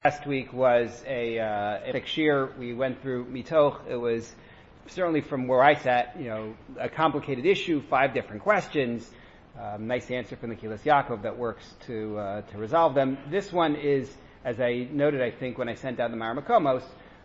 Last week was a shir. We went through mitoch. It was certainly from where I sat, a complicated issue, 5 different questions. Nice answer from the Kilas Yaakov that works to resolve them. This one is, as I noted, I think when I sent out the Maramakomos,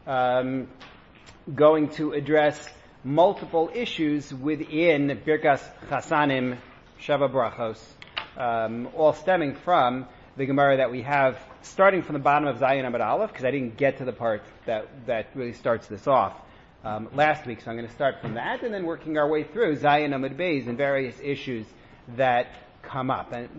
going to address multiple issues within Birkas Chasanim Sheva Brachos, all stemming from the Gemara that we have, starting from the bottom of Zayin Amud Aleph, because I didn't get to the part that really starts this off last week, so I'm going to start from that, and then working our way through Zayin Amud Beis and various issues that come up. And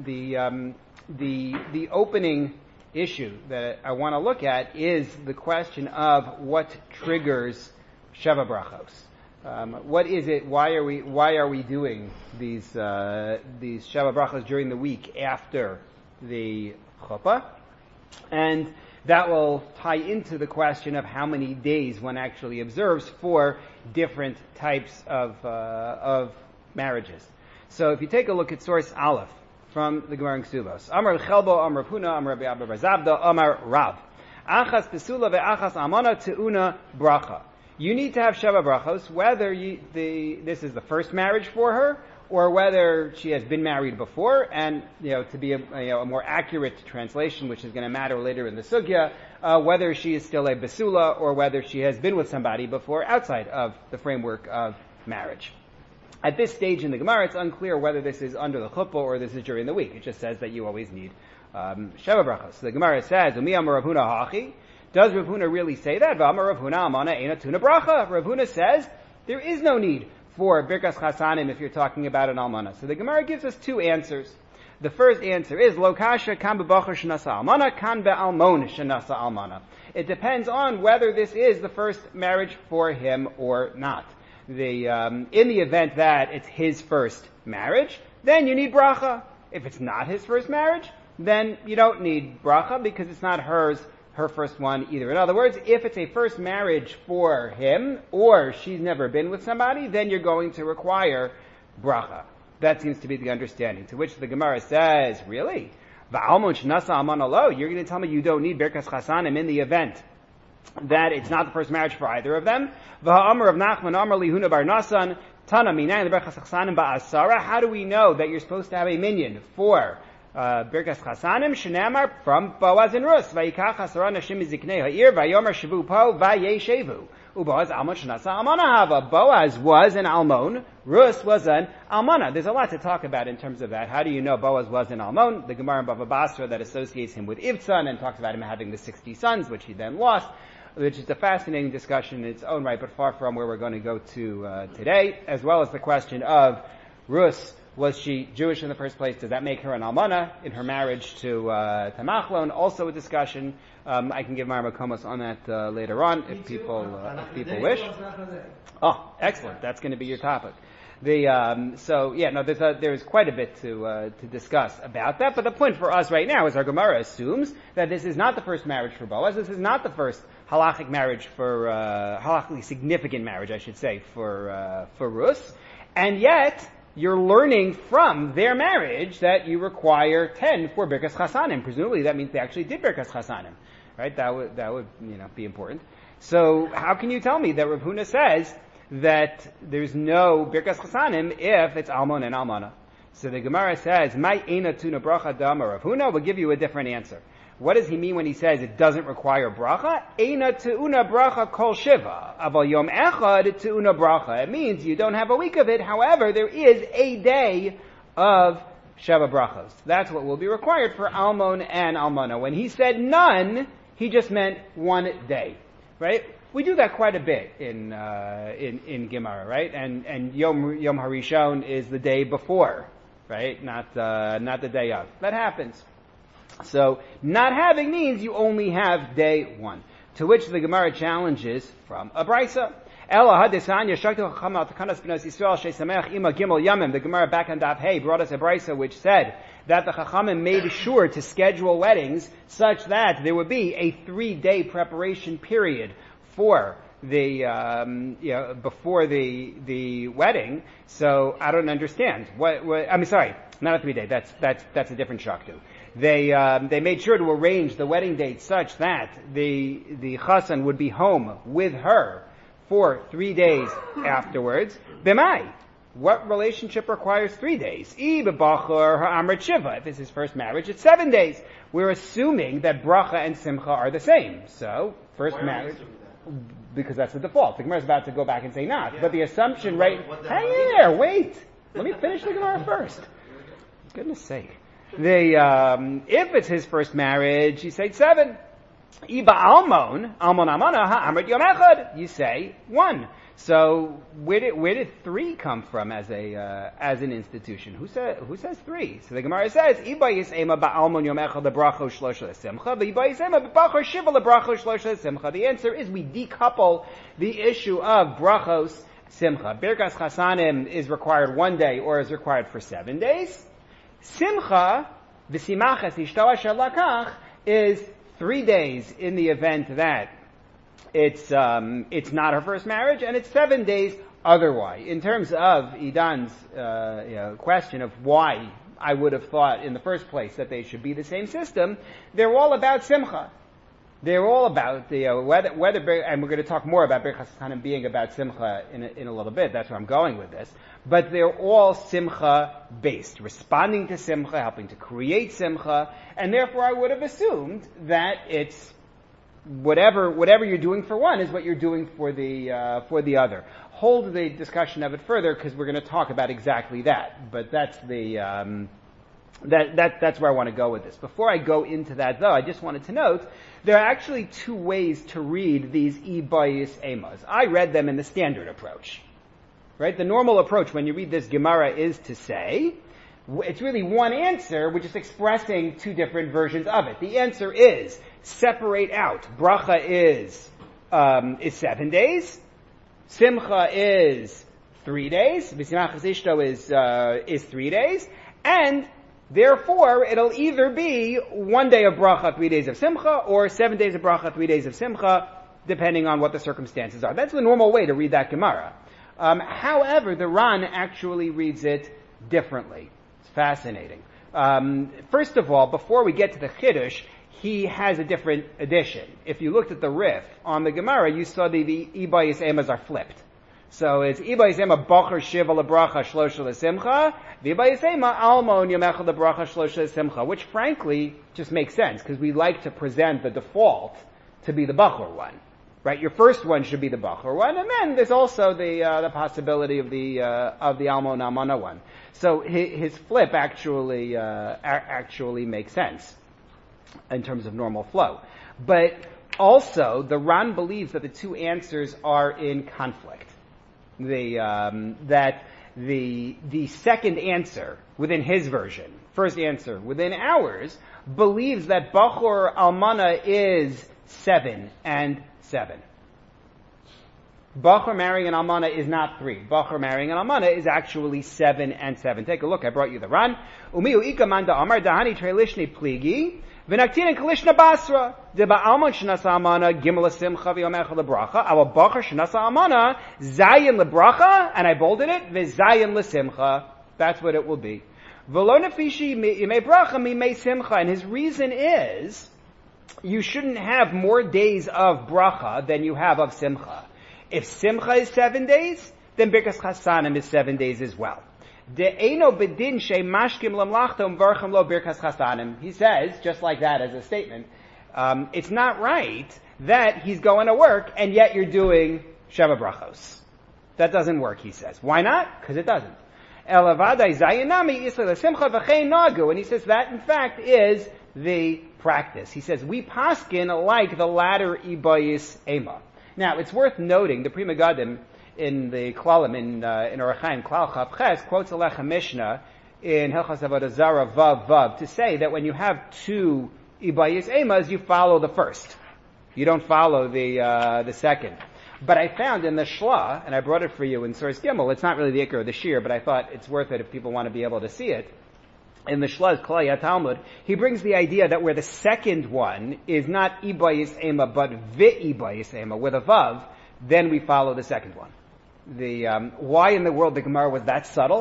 the opening issue that I want to look at is the question of what triggers Sheva Brachos. What is it? Why are we doing these Sheva Brachos during the week after the chuppah? And that will tie into the question of how many days one actually observes for different types of marriages. So if you take a look at source Aleph from the Gemara in Ksubos, Amar Chelbo, Amar Puna, Amar Rabbi Abba bar Zabda, Amar Rav, Achas Pesula ve'achas Amana Te'una Bracha. You need to have Sheva Brachos, whether this is the first marriage for her, or whether she has been married before, and to be a more accurate translation, which is going to matter later in the sugya, whether she is still a basula or whether she has been with somebody before outside of the framework of marriage. At this stage in the Gemara, it's unclear whether this is under the chuppah or this is during the week. It just says that you always need Sheva Brachos. So the Gemara says, "Umi amar Rav Huna hachi." Does Rav Huna really say that? V'amar Rav Huna amana eina tuna bracha. Rav Huna says there is no need for Birkas Chasanim if you're talking about an almana. So the Gemara gives us 2 answers. The first answer is Lo kasha kan bebacher shenasa almana kan be'almon shenasa almana. It depends on whether this is the first marriage for him or not. In the event that it's his first marriage, then you need bracha. If it's not his first marriage, then you don't need bracha because it's not her first one either. In other words, if it's a first marriage for him, or she's never been with somebody, then you're going to require bracha. That seems to be the understanding. To which the Gemara says, really? You're going to tell me you don't need Birkas Chasanim in the event that it's not the first marriage for either of them? How do we know that you're supposed to have a minyan for Birkas Chasanim? Shenamar from Boaz and Rus. Vayikach asara nashim miziknei ha'ir vayomer shavu po vayeshevu. Uboaz almon shenasa almana hava. Boaz was an almon. Rus was an almana. There's a lot to talk about in terms of that. How do you know Boaz was an almon? The Gemara in Bava Basra that associates him with Ivtzan and talks about him having the 60 sons, which he then lost, which is a fascinating discussion in its own right, but far from where we're going to go to today, as well as the question of Rus. Was she Jewish in the first place? Does that make her an almana in her marriage to Machlon? Also a discussion. I can give Maramakomos on that later on if people wish. Oh, excellent! That's going to be your topic. There's quite a bit to discuss about that. But the point for us right now is our Gemara assumes that this is not the first marriage for Boaz. This is not the first halachic marriage for halachically significant marriage, I should say, for Rus, and yet you're learning from their marriage that you require 10 for Birkas Chasanim. Presumably that means they actually did Birkas Chasanim, right? That would be important. So how can you tell me that Rav Huna says that there's no Birkas Chasanim if it's Almon and Almana? So the Gemara says, "Mai eina tuna bracha dama." Rav Huna will give you a different answer. What does he mean when he says it doesn't require bracha? Eina te'una bracha kol shiva. Aval yom echad te'una bracha. It means you don't have a week of it. However, there is a day of Sheva Brachos. That's what will be required for Almon and Almana. When he said none, he just meant one day, right? We do that quite a bit in Gemara, right? And Yom Harishon is the day before, right? Not the day of. That happens. So, not having means you only have day 1. To which the Gemara challenges from a Brisa. The Gemara back on Daf Hey brought us a Brisa which said that the Chachamim made sure to schedule weddings such that there would be a 3-day preparation period for before the wedding. So I don't understand. I'm sorry, not a 3-day. That's a different shaktu. They made sure to arrange the wedding date such that the chassan would be home with her for 3 days afterwards. B'mai. What relationship requires 3 days? If it's his first marriage, it's 7 days. We're assuming that bracha and simcha are the same. So, first marriage, because that's the default. The Gemara is about to go back and say not. Yeah. But the assumption, right? Hang in there, wait. Let me finish the Gemara first. Goodness sake. If it's his first marriage, you say 7. Iba almon amana ha'amrit yom echad. You say 1. So where did 3 come from as an institution? Who says 3? So the Gemara says Iba yisema ba'almon yom echad lebracho shlosha simcha. Iba yisema b'bachor shiva lebracho shlosha simcha. The answer is we decouple the issue of brachos simcha. Birkas chasanim is required 1 day or is required for 7 days. Simcha, v'simachas ishto asher lakach, is 3 days in the event that it's not her first marriage, and it's 7 days otherwise. In terms of Idan's question of why I would have thought in the first place that they should be the same system, they're all about simcha. They're all about whether, and we're going to talk more about Birchas Chasanim being about simcha in a little bit. That's where I'm going with this. But they're all simcha based, responding to simcha, helping to create simcha, and therefore I would have assumed that it's whatever you're doing for one is what you're doing for the other. Hold the discussion of it further because we're going to talk about exactly that. But that's that's where I want to go with this. Before I go into that, though, I just wanted to note there are actually 2 ways to read these ibayis emas. I read them in the standard approach. Right? The normal approach when you read this Gemara is to say, it's really one answer, which is expressing 2 different versions of it. The answer is, separate out. Bracha is 7 days. Simcha is 3 days. V'simachas ishto is 3 days. And therefore, it'll either be 1 day of bracha, 3 days of simcha, or 7 days of bracha, 3 days of simcha, depending on what the circumstances are. That's the normal way to read that Gemara. However, the Ran actually reads it differently. It's fascinating. First of all, before we get to the Chiddush, he has a different addition. If you looked at the Rif on the Gemara, you saw the Ibayis Emas are flipped. So it's Ibayis Ema Bachar Shiva Lebracha Shlosha Lesimcha, the Ibayis Ema Almon Yomecha Lebracha Shlosha Lesimcha, which frankly just makes sense because we like to present the default to be the Bachar one. Right, your first one should be the Bachar one, and then there's also the possibility of the Almon Amana one. So his flip actually makes sense in terms of normal flow. But also, the Ran believes that the 2 answers are in conflict. That the second answer within his version, first answer within ours, believes that Bachor Almana is 7 and 7. Bachor marrying an Almana is not 3. Bachor marrying an Almana is actually 7 and 7. Take a look. I brought you the Ran. Umiu ikamanda amar dahani trelishni pligi v'naktin kalishna basra deba almon shenasa Almana gimel simcha v'yomecha lebracha our Bachor shenasa Almana zayin lebracha, and I bolded it v'zayin lesimcha. That's what it will be. V'lo nefishi yimei bracha mimei simcha, and his reason is you shouldn't have more days of bracha than you have of simcha. If simcha is 7 days, then Birkas Chasanim is 7 days as well. De'eno bedin she mashkim lamlachtom varcham lo Birkas Chasanim. He says, just like that as a statement, it's not right that he's going to work and yet you're doing Sheva Brachos. That doesn't work, he says. Why not? Because it doesn't. Elavadai zayinami isla simcha v'chein nagu. And he says that, in fact, is the practice. He says, we paskin like the latter Ibayis Ema. Now, it's worth noting, the Pri Megadim in the Klalim, in Orach Chaim, Klal Chav Ches, quotes a Lechem Mishnah in Hilchas Avodah Zarah Vav Vav to say that when you have 2 Ibayis Emas, you follow the first. You don't follow the second. But I found in the Shla, and I brought it for you in Source Gimel, it's not really the Iker of the Shir, but I thought it's worth it if people want to be able to see it. In the Shlaz Klal Talmud, he brings the idea that where the second one is not Ibayis Ema, but V'ibayis Ema, with a Vav, then we follow the second one. Why in the world the Gemara was that subtle?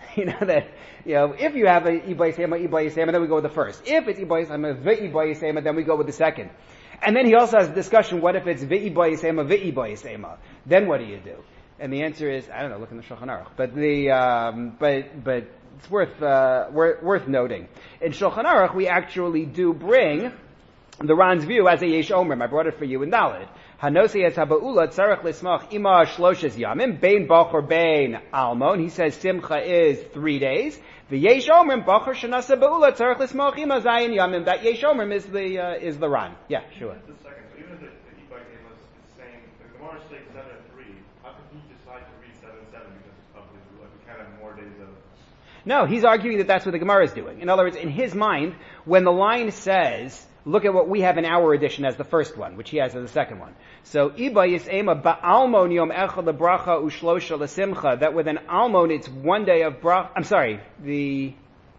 If you have a Iba Yisema, then we go with the first. If it's Iba Yisema, V'iba Yisema, then we go with the second. And then he also has a discussion, what if it's V'iba Yisema, V'iba Yisema? Then what do you do? And the answer is, I don't know, look in the Shulchan Aruch. But it's worth noting. In Shulchan Aruch, we actually do bring the Ran's view as a Yesh Omrim. I brought it for you in Dalet. Hanosi es haba'ula tzarech lismach ima shloshes yamim bein bachor bein almon. He says simcha is 3 days. The Yesh Omrim bachor shenasa ba'ula tzarech lismach ima zayin yamim. That Yesh Omrim is the Ran. Yeah, sure. Just a second. So even if the Iba Yisema is saying the Gemara is saying 7 and 3, how can he decide to read 7 and 7 because it's probably like we can't have more days of. No, he's arguing that that's what the Gemara is doing. In other words, in his mind, when the line says, look at what we have in our edition as the first one, which he has as the second one. So, Iba Yisema ba'almon yom echad lebracha ushlosha lesimcha, that with an almon it's 1 day of bracha. I'm sorry, the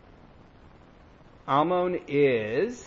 almon is,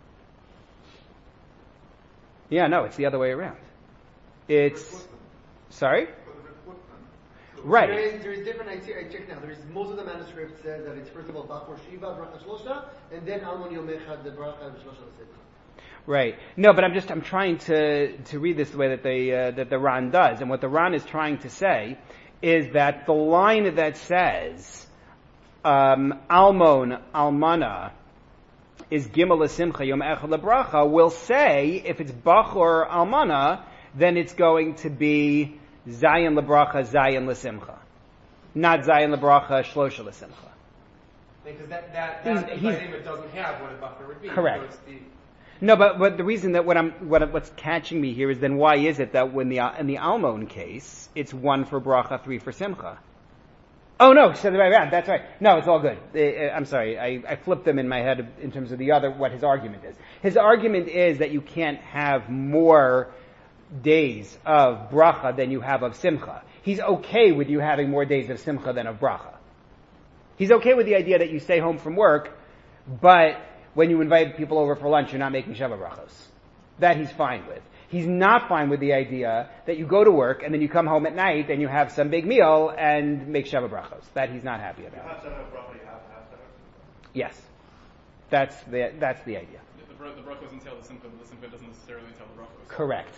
it's the other way around. It's, sorry? Right. There is different, I check now, most of the manuscripts says that it's first of all Bachor Shiva, Bracha Shlosha, and then Almon Yom Echad, the Bracha and Shlosha L'Simcha. Right. No, but I'm trying to read this the way that the Ran does. And what the Ran is trying to say is that the line that says, Almon, Almana, is Gimel L'Simcha, Yom Echad L'Bracha, will say, if it's Bachor Almana, then it's going to be Zayin L'Bracha, Zayin L'Simcha. Not Zayin L'Bracha, Shlosha L'Simcha. Because that doesn't have what a buffer would be. Correct. So no, but the reason that what's catching me here is then why is it that when in the Almon case, it's 1 for Bracha, 3 for Simcha? Oh no, so the way around, that's right. No, it's all good. I'm sorry, I flipped them in my head in terms of what his argument is. His argument is that you can't have more days of bracha than you have of simcha. He's okay with you having more days of simcha than of bracha. He's okay with the idea that you stay home from work, but when you invite people over for lunch, you're not making Sheva brachos. That he's fine with. He's not fine with the idea that you go to work and then you come home at night and you have some big meal and make Sheva brachos. That he's not happy about. You have 7 bracha, you have to have 7. Yes. That's the idea. The brachos entail the simcha, but the simcha doesn't necessarily entail the brachos. Correct.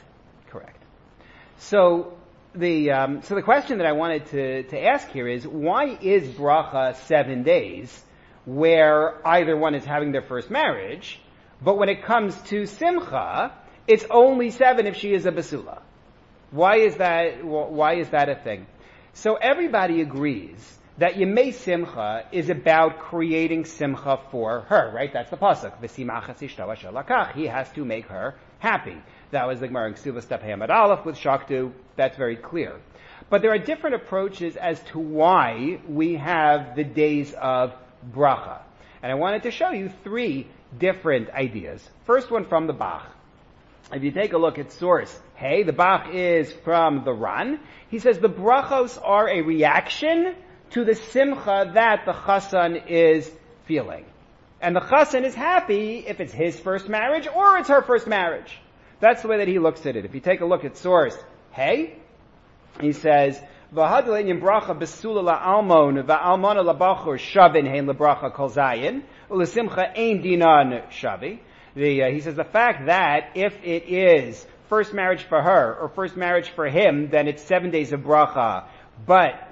So the question that I wanted to ask here is, why is bracha 7 days where either one is having their first marriage, but when it comes to simcha, it's only 7 if she is a basula? Why is that a thing? So everybody agrees that Yemei Simcha is about creating Simcha for her, right? That's the pasuk. V'simachas ishto asher lakach. He has to make her happy. That was the Gemara in Ksuvas Daf Hamad Aleph with Shaktu. That's very clear. But there are different approaches as to why we have the days of bracha. And I wanted to show you 3 different ideas. First one from the Bach. If you take a look at source, the Bach is from the Ran. He says the brachos are a reaction to the simcha that the chassan is feeling. And the chassan is happy if it's his first marriage or it's her first marriage. That's the way that he looks at it. If you take a look at source, he says, V'hadlein bracha besula la'almon va'almona labachur shavin hein lebracha kol zayin u'lesimcha ein dinan shavi. He says the fact that if it is first marriage for her or first marriage for him, then it's 7 days of bracha. But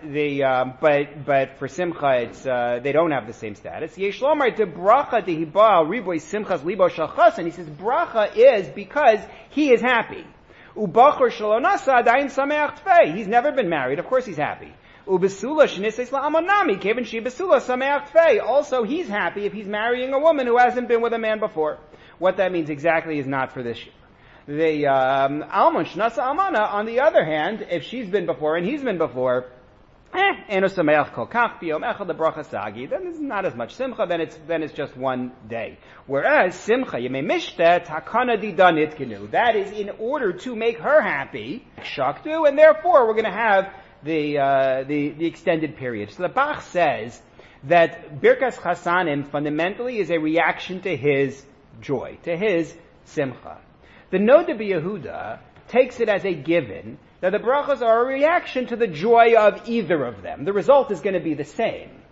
for simcha, it's they don't have the same status. Yeshlomar de bracha de hibal riboy simchas libo shalchas, and he says bracha is because he is happy. Ubachor shalonasa adayin sameach tfei. He's never been married. Of course, he's happy. Ubesula shenises la'amonami kevin she besula sameach tfei. Also, he's happy if he's marrying a woman who hasn't been with a man before. What that means exactly is not for this year. The almon shnasa almana, on the other hand, if she's been before and he's been before, eno sameach kol kach biyom echad lebracha sagi, then it's not as much simcha. Then it's just 1 day. Whereas simcha yemei mishtet hakana didan itkenu, that is in order to make her happy, shaktu, and therefore we're going to have the extended period. So the Bach says that Birkas Chasanim fundamentally is a reaction to his joy, to his simcha. The Noda B'Yehuda takes it as a given that the brachos are a reaction to the joy of either of them. The result is going to be the same.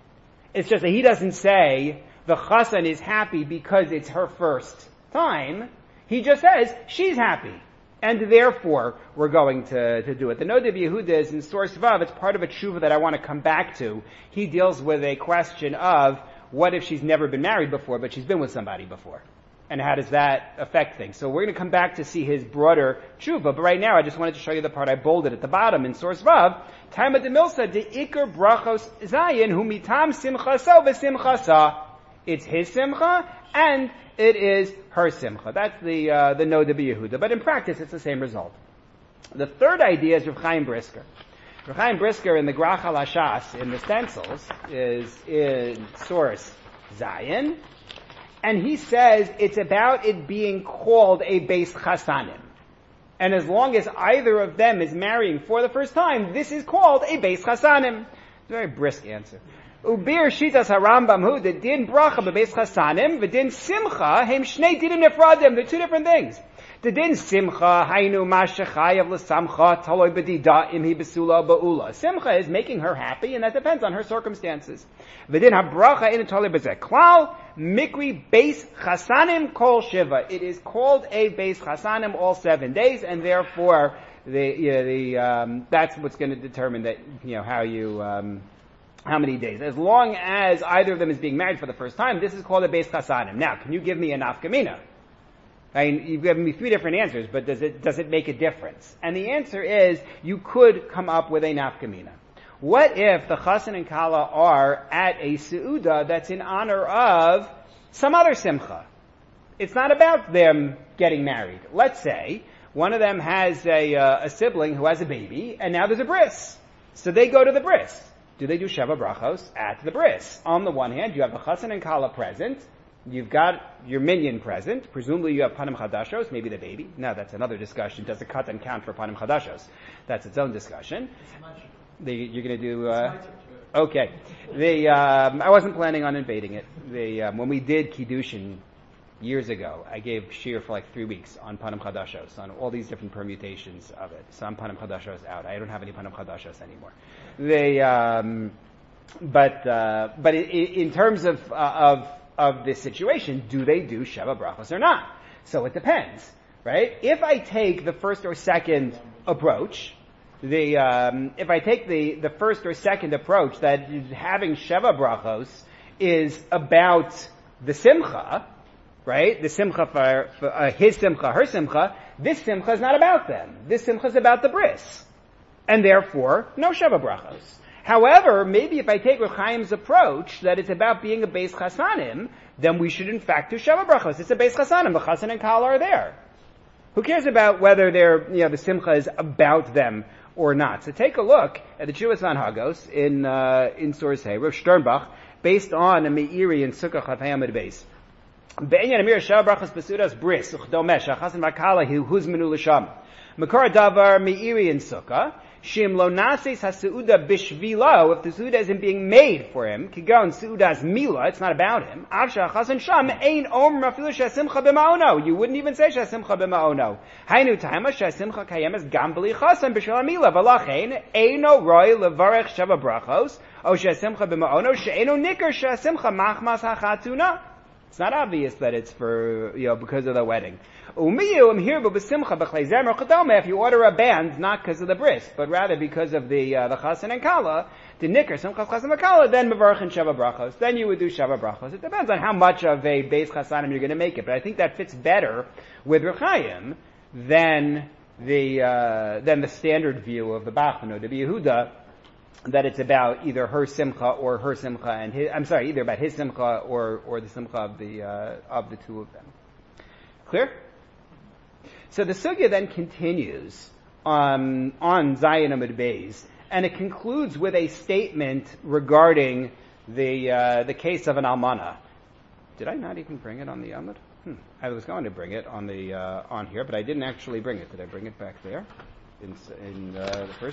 It's just that he doesn't say the Chassan is happy because it's her first time. He just says she's happy. And therefore, we're going to do it. The Noda Yehuda is in Source Vav. It's part of a tshuva that I want to come back to. He deals with a question of what if she's never been married before, but she's been with somebody before? And how does that affect things? So we're going to come back to see his broader tshuva. But right now, I just wanted to show you the part I bolded at the bottom in Source Vav. Taima de Milsa de Iker Brachos Zayin hu mitam simchasa v'simchasa. It's his simcha and it is her simcha. That's the Noda Yehuda. But in practice, it's the same result. The third idea is Rav Chaim Brisker. Rav Chaim Brisker in the Grach HaLashas, in the stencils, is in source Zion. And he says it's about it being called a Beis Chasanim. And as long as either of them is marrying for the first time, this is called a Beis Chasanim. It's a very brisk answer. Ubir shitas harambam hu the din bracha bebeis chasanim the din simcha hem shnei dinim nefradim. They're two different things. The din simcha hainu mashachayav l'samcha taloi b'dida im hi besula ba'ula. Simcha is making her happy, and that depends on her circumstances. The din habracha in taloi b'zeh klal mikri beis chasanim kol shiva. It is called a beis chasanim all 7 days, and therefore that's what's going to determine that how many days. As long as either of them is being married for the first time, this is called a Beis Chasanim. Now, can you give me a nafkamina? I mean, you've given me 3 different answers, but does it make a difference? And the answer is, you could come up with a nafkamina. What if the Chassan and Kala are at a Seuda that's in honor of some other simcha? It's not about them getting married. Let's say one of them has a sibling who has a baby, and now there's a bris. So they go to the bris. Do they do Sheva Brachos at the bris? On the one hand, you have the Chassan and Kala present. You've got your minion present. Presumably you have Panim Chadashos, maybe the baby. No, that's another discussion. Does the Katan count for Panim Chadashos? That's its own discussion. You're going to do... okay. I wasn't planning on invading it. When we did Kiddushin years ago, I gave shir for like 3 weeks on Panim Chadashos, on all these different permutations of it. Some Panim Chadashos out. I don't have any Panim Chadashos anymore. But in terms of this situation, do they do Sheva Brachos or not? So it depends, right? If I take the first or second approach, if I take the first or second approach that having Sheva Brachos is about the Simcha, right? The Simcha for his Simcha, her Simcha, this Simcha is not about them. This Simcha is about the bris. And therefore, no Sheva Brachos. However, maybe if I take Rav Chaim's approach that it's about being a Beis Chasanim, then we should in fact do Sheva Brachos. It's a Beis Chasanim. The Chassan and Kala are there. Who cares about whether the Simcha is about them or not? So take a look at the Chuvas Manhagos in Source Hay, Rav Sternbach, based on a Meiri in Sukkah Chavayamid Beis. Be'inyan Amir Sheva Brachos Besudas Bris Uchdomesh Chassan Makala Huzmenu L'Sham. Makar Davar Meiri in Sukkah. Shim lo nases ha-seuda bishvilo, if the seuda isn't being made for him, kigon seuda's mila, it's not about him. Avsha chasan sham ein omra filu shesimcha b'ma'ono. You wouldn't even say shesimcha b'ma'ono. Hainu taima shesimcha kayemes gam b'li chasan b'shel mila, v'lachein eino roi levarech sheva brachos, o shesimcha b'ma'ono, she'eno nikar shesimcha machmas ha-chatuna. It's not obvious that it's for, because of the wedding. If you order a band, not because of the bris, but rather because of the Chassan and Kala, the Nikar, Simchas Chassan and Kala, then Mevarch and Sheva Brachos. Then you would do Sheva Brachos. It depends on how much of a Beis Chasanim you're going to make it, but I think that fits better with Rav Chaim than the standard view of the Bach Noda Yehuda, that it's about either her simcha or her simcha and his, either about his simcha or the simcha of the two of them. Clear? So the sugya then continues on Zayin Amud Beis, and it concludes with a statement regarding the case of an almana. Did I not even bring it on the Amud? I was going to bring it on the on here, but I didn't actually bring it. Did I bring it back there in the first?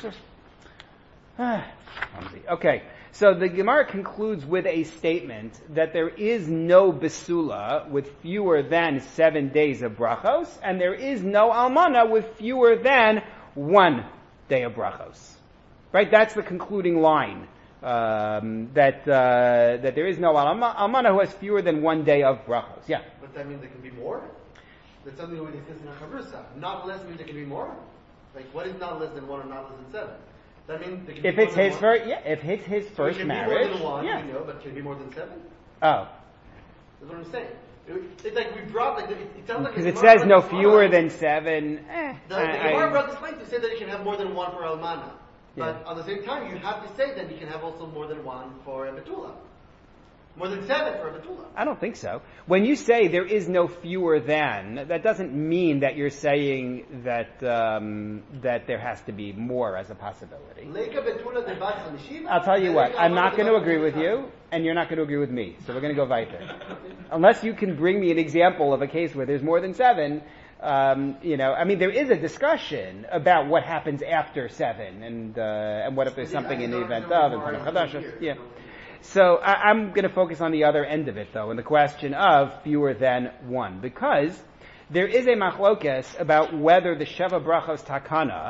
Okay, so the Gemara concludes with a statement that there is no besula with fewer than 7 days of brachos, and there is no almana with fewer than 1 day of brachos. Right? That's the concluding line that there is no almana who has fewer than 1 day of brachos. Yeah. But that means there can be more? That's something we discussed in our chavrusa. Not less means there can be more? Like, what is not less than 1 or not less than 7? That means there can If be it's more his than first, if it's his So first it can marriage, be more than 1, yeah. we know, but can it be more than 7? Oh, That's what I'm saying. It's like we brought, like, it sounds like... because the it Gemara says no brought this fewer line. than 7. The Gemara brought this line to say that you can have more than 1 for Almana. But Yeah. at the same time, you have to say that you can have also more than 1 for a Betula. More than 7 for a Betula. I don't think so. When you say there is no fewer than, that doesn't mean that you're saying that that there has to be more as a possibility. Leka Betula de Bat Chamishiva. I'll tell you what, I'm not going to agree with you, and you're not going to agree with me. So we're going to go weiter. Unless you can bring me an example of a case where there's more than 7, I mean, there is a discussion about what happens after 7, and what if there's something in the event of, and Panam Chadashos. Yeah. So I'm going to focus on the other end of it, though, in the question of fewer than 1, because there is a machlokes about whether the Sheva Brachos Takana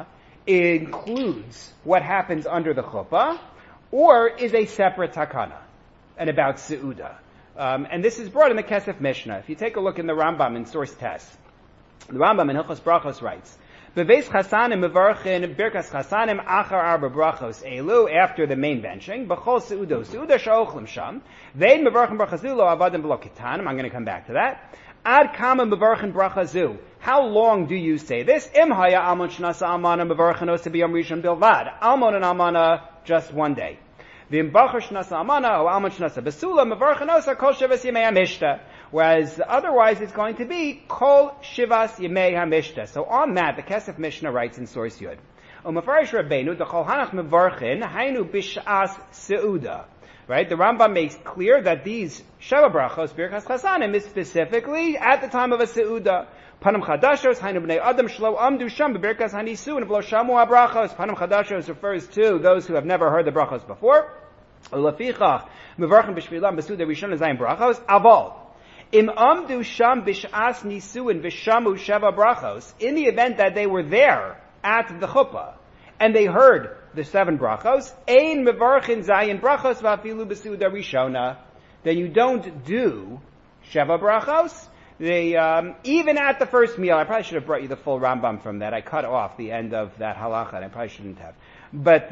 includes what happens under the chuppah, or is a separate takana, and about Seuda. And this is brought in the Kesef Mishnah. If you take a look in the Rambam in source test, the Rambam in Hilchos Brachos writes, Beveis chasanim mevarchin birkas chasanim achar arba brachos elu, after the main benching, b'chol seudo sha'ochlim sham, vein mevarchin brachazu lo avadim v'lo ketanim. I'm going to come back to that. Ad kama mevarchin brachazu. How long do you say this? Im haya almon shnasa almana mevarchin osa b'yom rishon bilvad. Almon and almana, just 1 day. V'im bachar shnasa almana o almon shnasa besula mevarchin osa kol shivas yemei hamishta. Whereas otherwise it's going to be Kol Shivas Yemei HaMishta. So on that, the Kesef Mishnah writes in source Yud, Umafarish Rabbeinu, the Kol Hanach Mevarchin, Hainu Bish'as Seuda. Right? The Rambam makes clear that these Sheva Brachos, Birkas Chasanim, is specifically at the time of a Seuda. Panam Chadashos, Hainu B'nei Adam Shlo Amdu Sham, Birkas Hanisu, and V'lo Shamu HaBrachos. Panam Chadashos refers to those who have never heard the Brachos before. Ulafichach, Mevarchin B'shvilam B'suda Rishon Zayim Brachos, Aval. Im amdu sham bish'as nisuin v'shamu sheva brachos, in the event that they were there at the chuppah, and they heard the 7 brachos, ein mevarchin zayin brachos v'afilu b'suda rishona, then you don't do sheva brachos. They, even at the first meal, I probably should have brought you the full Rambam from that. I cut off the end of that halacha, and I probably shouldn't have. But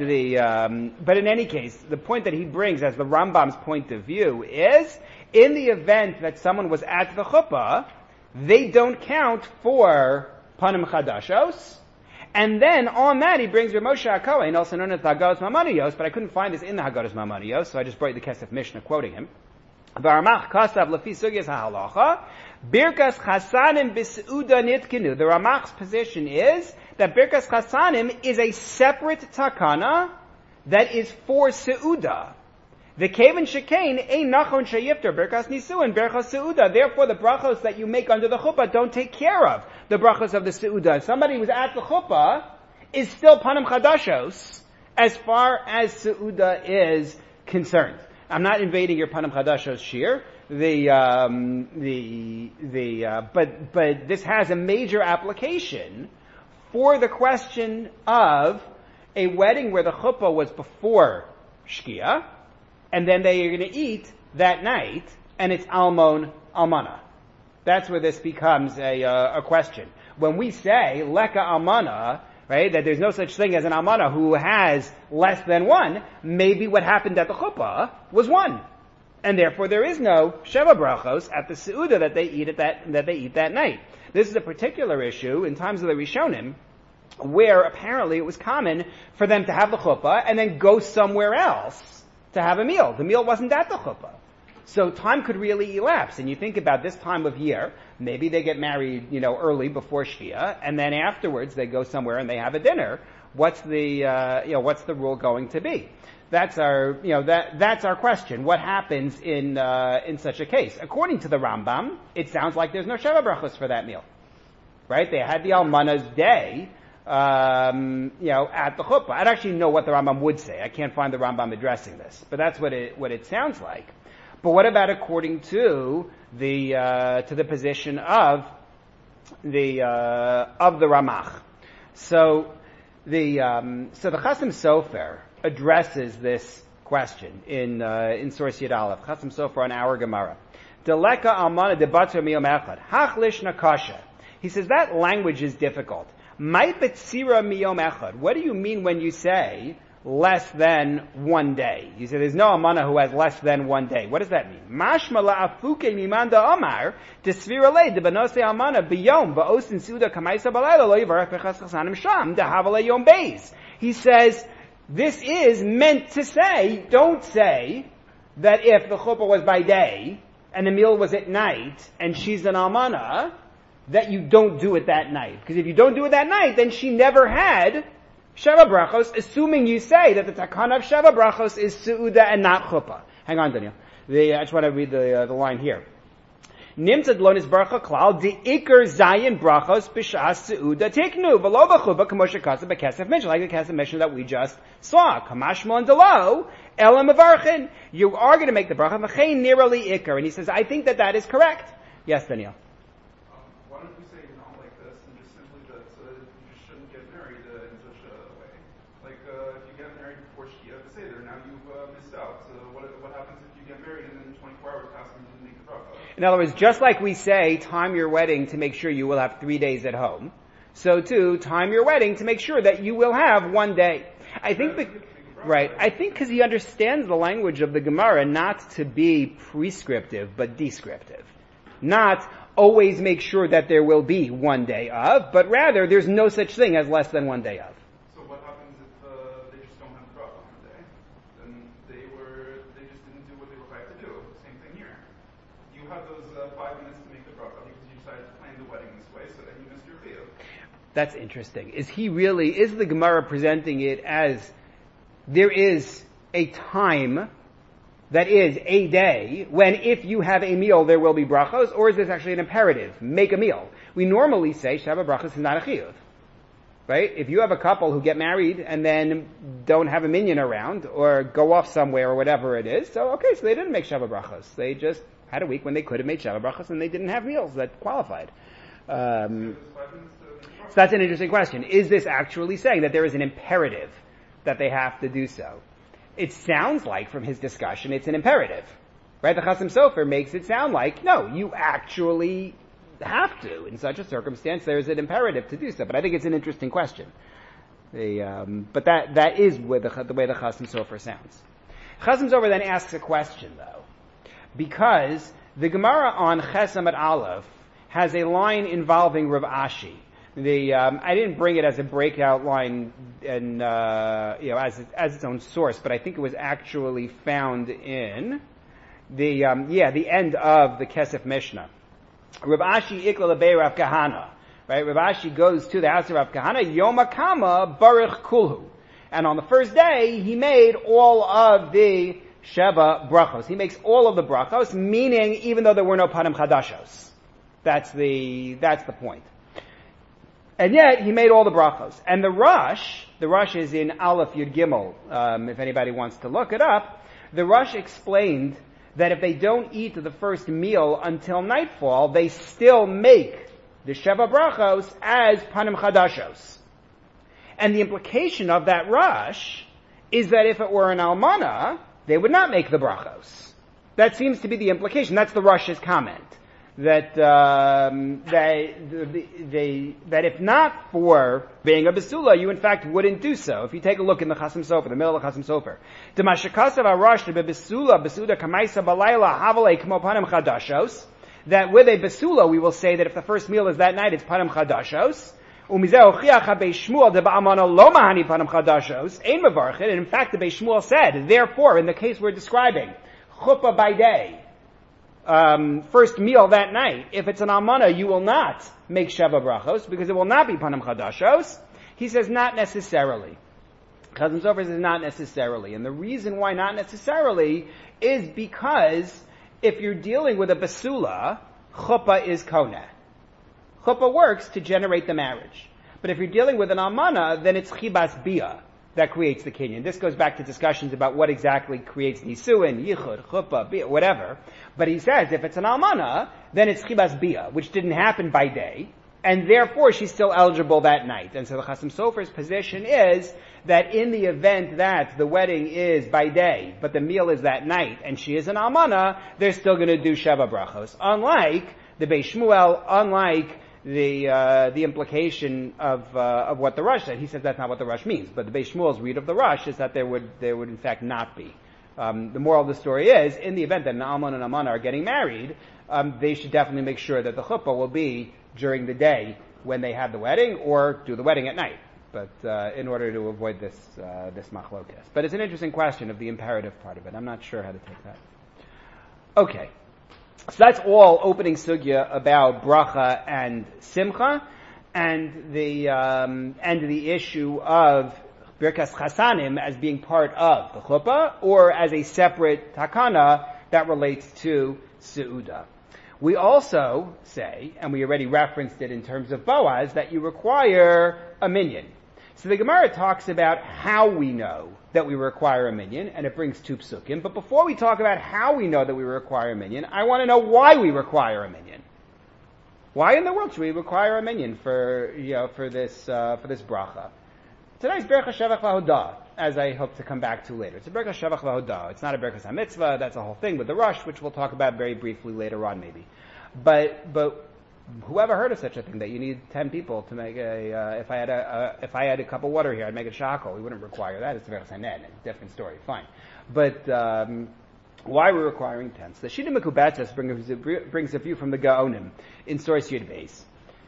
but in any case, the point that he brings as the Rambam's point of view is, in the event that someone was at the chuppah, they don't count for panim chadashos. And then on that he brings Rav Moshe HaKohen, also known as the Haggadah Maimonios, but I couldn't find this in the Haggadah Maimonios, so I just brought you the Kesef Mishnah quoting him. V'Ramach kasav lefi sugyas ha'halacha, birkas chasanim b'seuda nitkenu. The Ramach's position is that birkas chasanim is a separate takana that is for seuda. The kaven shekain ein nachon sheyifter birkas nisuin birkas seuda. Therefore, the brachos that you make under the chuppah don't take care of the brachos of the seuda. If somebody who's at the chuppah is still panim chadashos as far as seuda is concerned. I'm not invading your panim chadashos shir. But this has a major application for the question of a wedding where the chuppah was before shkia, and then they are going to eat that night, and it's almon almana. That's where this becomes a question. When we say leka almana, right, that there's no such thing as an almana who has less than 1, maybe what happened at the chuppah was 1, and therefore there is no sheva brachos at the seuda that they eat that night. This is a particular issue in times of the Rishonim, where apparently it was common for them to have the chuppah and then go somewhere else to have a meal. The meal wasn't at the chuppah. So time could really elapse. And you think about this time of year, maybe they get married, early before Shkia, and then afterwards they go somewhere and they have a dinner. What's the rule going to be? That's our question. What happens in such a case? According to the Rambam, it sounds like there's no Sheva Brachos for that meal. Right? They had the Almana's day, at the chuppah. I don't actually know what the Rambam would say. I can't find the Rambam addressing this, but that's what it sounds like. But what about according to the position of the Ramach? So the Chasam Sofer addresses this question in source Yud Aleph, Chasam Sofer on our Gemara. Deleka almana debatzar miyom echad. Hachlish nakasha. He says that language is difficult. Mai betzira miyom echad. What do you mean when you say less than 1 day? You say there's no almana who has less than 1 day. What does that mean? Mashma la'afuke mimanda omar desvira le debanose almana biyom ba'osin suda kamaisa balayla lo yivarach bechas chasanim sham dehavale yom beis. He says this is meant to say, don't say that if the chuppah was by day and the meal was at night and she's an almana, that you don't do it that night. Because if you don't do it that night, then she never had Sheva Brachos, assuming you say that the takana of Sheva Brachos is Su'uda and not Chuppah. Hang on, Daniel. I just want to read the line here. Nimtzad lonis bracha klal di ikar zayin brachos b'shas Su'uda tiknu v'lo b'chuppah k'moshe kasa b'kesef mishnah, like the kesef mishnah that we just saw. Kamashmo and delo elam avarchin. You are going to make the bracha v'chein nirali ikar, and he says, I think that is correct. Yes, Daniel. Why don't we say not like this and just simply that you just shouldn't get married in such a way? Like, if you get married before Shkia B'Seder, now you've missed out. So what happens if you get married and then 24 hours pass and you didn't make the bracha? In other words, just like we say, time your wedding to make sure you will have 3 days at home, so too, time your wedding to make sure that you will have 1 day. I think because he understands the language of the Gemara not to be prescriptive, but descriptive. Not always make sure that there will be 1 day of, but rather there's no such thing as less than 1 day of. So what happens if they just don't have the bracha on the day? Then they just didn't do what they were required to do. Same thing here. You have those 5 minutes to make the bracha because you decided to plan the wedding this way, so then you missed your chiyuv. That's interesting. Is the Gemara presenting it as there is a time that is a day when if you have a meal there will be brachos, or is this actually an imperative? Make a meal. We normally say Sheva brachos is not a chiyuv. Right? If you have a couple who get married and then don't have a minyan around or go off somewhere or whatever it is, so they didn't make Sheva brachos. They just had a week when they could have made Sheva brachos and they didn't have meals that qualified. So that's an interesting question. Is this actually saying that there is an imperative that they have to do so? It sounds like from his discussion it's an imperative. Right? The Chasam Sofer makes it sound like, no, you actually have to. In such a circumstance, there's an imperative to do so. But I think it's an interesting question. But that is the way the Chasam Sofer sounds. Chasam Sofer then asks a question, though. Because the Gemara on Chesam at Aleph has a line involving Rav Ashi. I didn't bring it as a breakout line and as its own source, but I think it was actually found in the end of the Kesef Mishnah. Rav Ashi ikla lebei Rav Kahana. Right? Rav Ashi goes to the house of Rav Kahana, Yom HaKama Baruch Kulhu. And on the first day, he made all of the Sheva brachos. He makes all of the brachos, meaning even though there were no panim chadashos. That's the point. And yet, he made all the brachos. And the Rosh is in Aleph Yud Gimel, if anybody wants to look it up. The Rosh explained that if they don't eat the first meal until nightfall, they still make the Sheva brachos as panim chadashos. And the implication of that Rosh is that if it were an almana, they would not make the brachos. That seems to be the implication. That's the Rosh's comment. That if not for being a basula, you in fact wouldn't do so. If you take a look in the Chasam Sofer, the middle of the Chasam Sofer, that with a basula we will say that if the first meal is that night, it's panim chadashos. And in fact, the Beis Shmuel said, therefore, in the case we're describing, chuppah by day, first meal that night, if it's an almana, you will not make Sheva brachos, because it will not be panim chadashos. He says not necessarily. Chasam Sofer says not necessarily. And the reason why not necessarily is because if you're dealing with a basula, chuppah is koneh. Chuppah works to generate the marriage. But if you're dealing with an almana, then it's chibas bia that creates the kinyan. This goes back to discussions about what exactly creates nisuin, yichud, chuppah, bia, whatever. But he says if it's an almana, then it's chibas bia, which didn't happen by day, and therefore she's still eligible that night. And so the Chasam Sofer's position is that in the event that the wedding is by day, but the meal is that night, and she is an almana, they're still going to do Sheva Brachos. Unlike the Beis Shmuel, unlike the implication of what the Rush said. He says that's not what the Rush means, but the Beis Shmuel's read of the Rush is that there would in fact not be. The moral of the story is, in the event that an alman and almana are getting married, they should definitely make sure that the chuppah will be during the day when they have the wedding, or do the wedding at night. But in order to avoid this machlokes. But it's an interesting question of the imperative part of it. I'm not sure how to take that. Okay. So that's all opening sugya about bracha and simcha, and the issue of birkas chasanim as being part of the chuppah, or as a separate takana that relates to seuda. We also say, and we already referenced it in terms of Boaz, that you require a minyan. So the Gemara talks about how we know that we require a minyan, and it brings two psukim. But before we talk about how we know that we require a minyan, I want to know why we require a minyan. Why in the world should we require a minyan for this bracha? Today's Berachas Shevach V'Hodah, as I hope to come back to later. It's a Berachas Shevach V'Hodah. It's not a Berachas HaMitzvah. That's a whole thing with the Rush, which we'll talk about very briefly later on, maybe. But whoever heard of such a thing that you need 10 people to make if I had a cup of water here, I'd make it shakal. We wouldn't require that. It's a Berachas Hanen. It's a different story. Fine. But why we're requiring 10? So the Shita Mekubatzes brings a view from the Gaonim in source Yud Beis.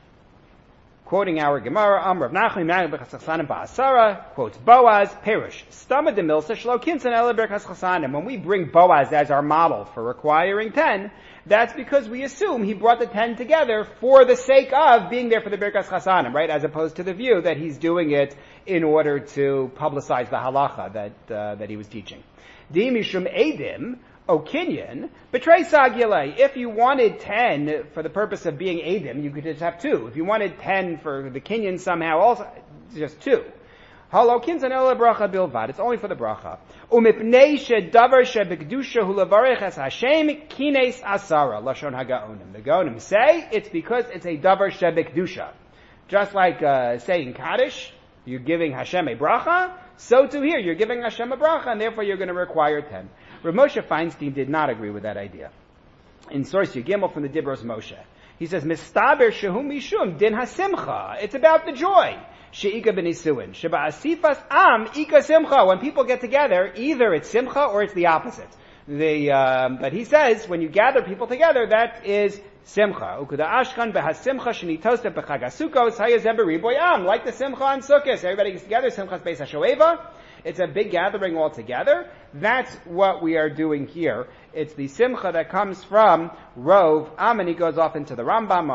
Quoting our Gemara, Amr of Nachman, Berachas Chasanim Ba'asara, quotes Boaz, Perush, Stama de Milsa, Shlo Kinsan Ele Berachas Chasanim. When we bring Boaz as our model for requiring 10, that's because we assume he brought the 10 together for the sake of being there for the Berachas Chasanim, right? As opposed to the view that he's doing it in order to publicize the halacha that he was teaching. Di Mishum Edim, O Kinyan, betray Sagilei. If you wanted 10 for the purpose of being Edim, you could just have 2. If you wanted 10 for the Kinyan somehow, also just 2. Halo Kinsan Ela Bracha Bilvad. It's only for the bracha. Umipnei shedavar shebekdusha hu levarech es Hashem kines asara lashon hagaonim. The Gaonim say it's because it's a davar shebekdusha. Just like saying Kaddish, you're giving Hashem a bracha. So too here, you're giving Hashem a bracha, and therefore you're going to require 10. Rav Moshe Feinstein did not agree with that idea. In source Yegimel from the Dibros Moshe, he says, "Mistaber shehu mishum din hasimcha." It's about the joy. Sheika b'nisuin sheba asifas am ika simcha. When people get together, either it's simcha or it's the opposite. But he says when you gather people together, that is simcha. Ukuda ashkan behasimcha shenitosta bechagasukos hayazem beriboyam. Like the simcha on Sukkot, everybody gets together. Simchas beis hashoeva. It's a big gathering all together. That's what we are doing here. It's the simcha that comes from Rov. And he goes off into the Rambam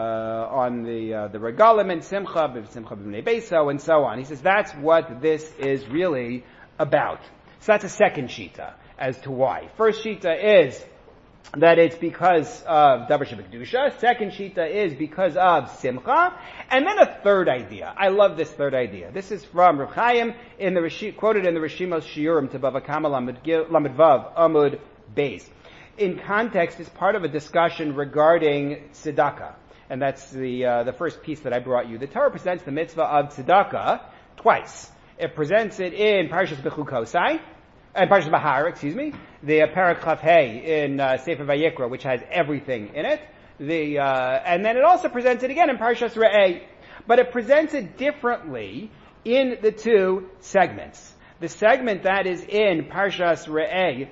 on the Regalim and simcha b'nei Beso and so on. He says that's what this is really about. So that's a second shita as to why. First shita is that it's because of Davar Shebekdusha. Second shita is because of Simcha. And then a third idea. I love this third idea. This is from Rav Chaim quoted in the Rishimos Shiurim to Bava Kama Lamed Vav Amud Beis. In context, it's part of a discussion regarding tzedakah. And that's the first piece that I brought you. The Torah presents the mitzvah of tzedakah twice. It presents it in Parshas Bechukosai, and Parshas Bahar, the Parak Chaf Hey in Sefer Vayikra, which has everything in it. And then it also presents it again in Parshas Re'eh, but it presents it differently in the two segments. The segment that is in Parshas Re'eh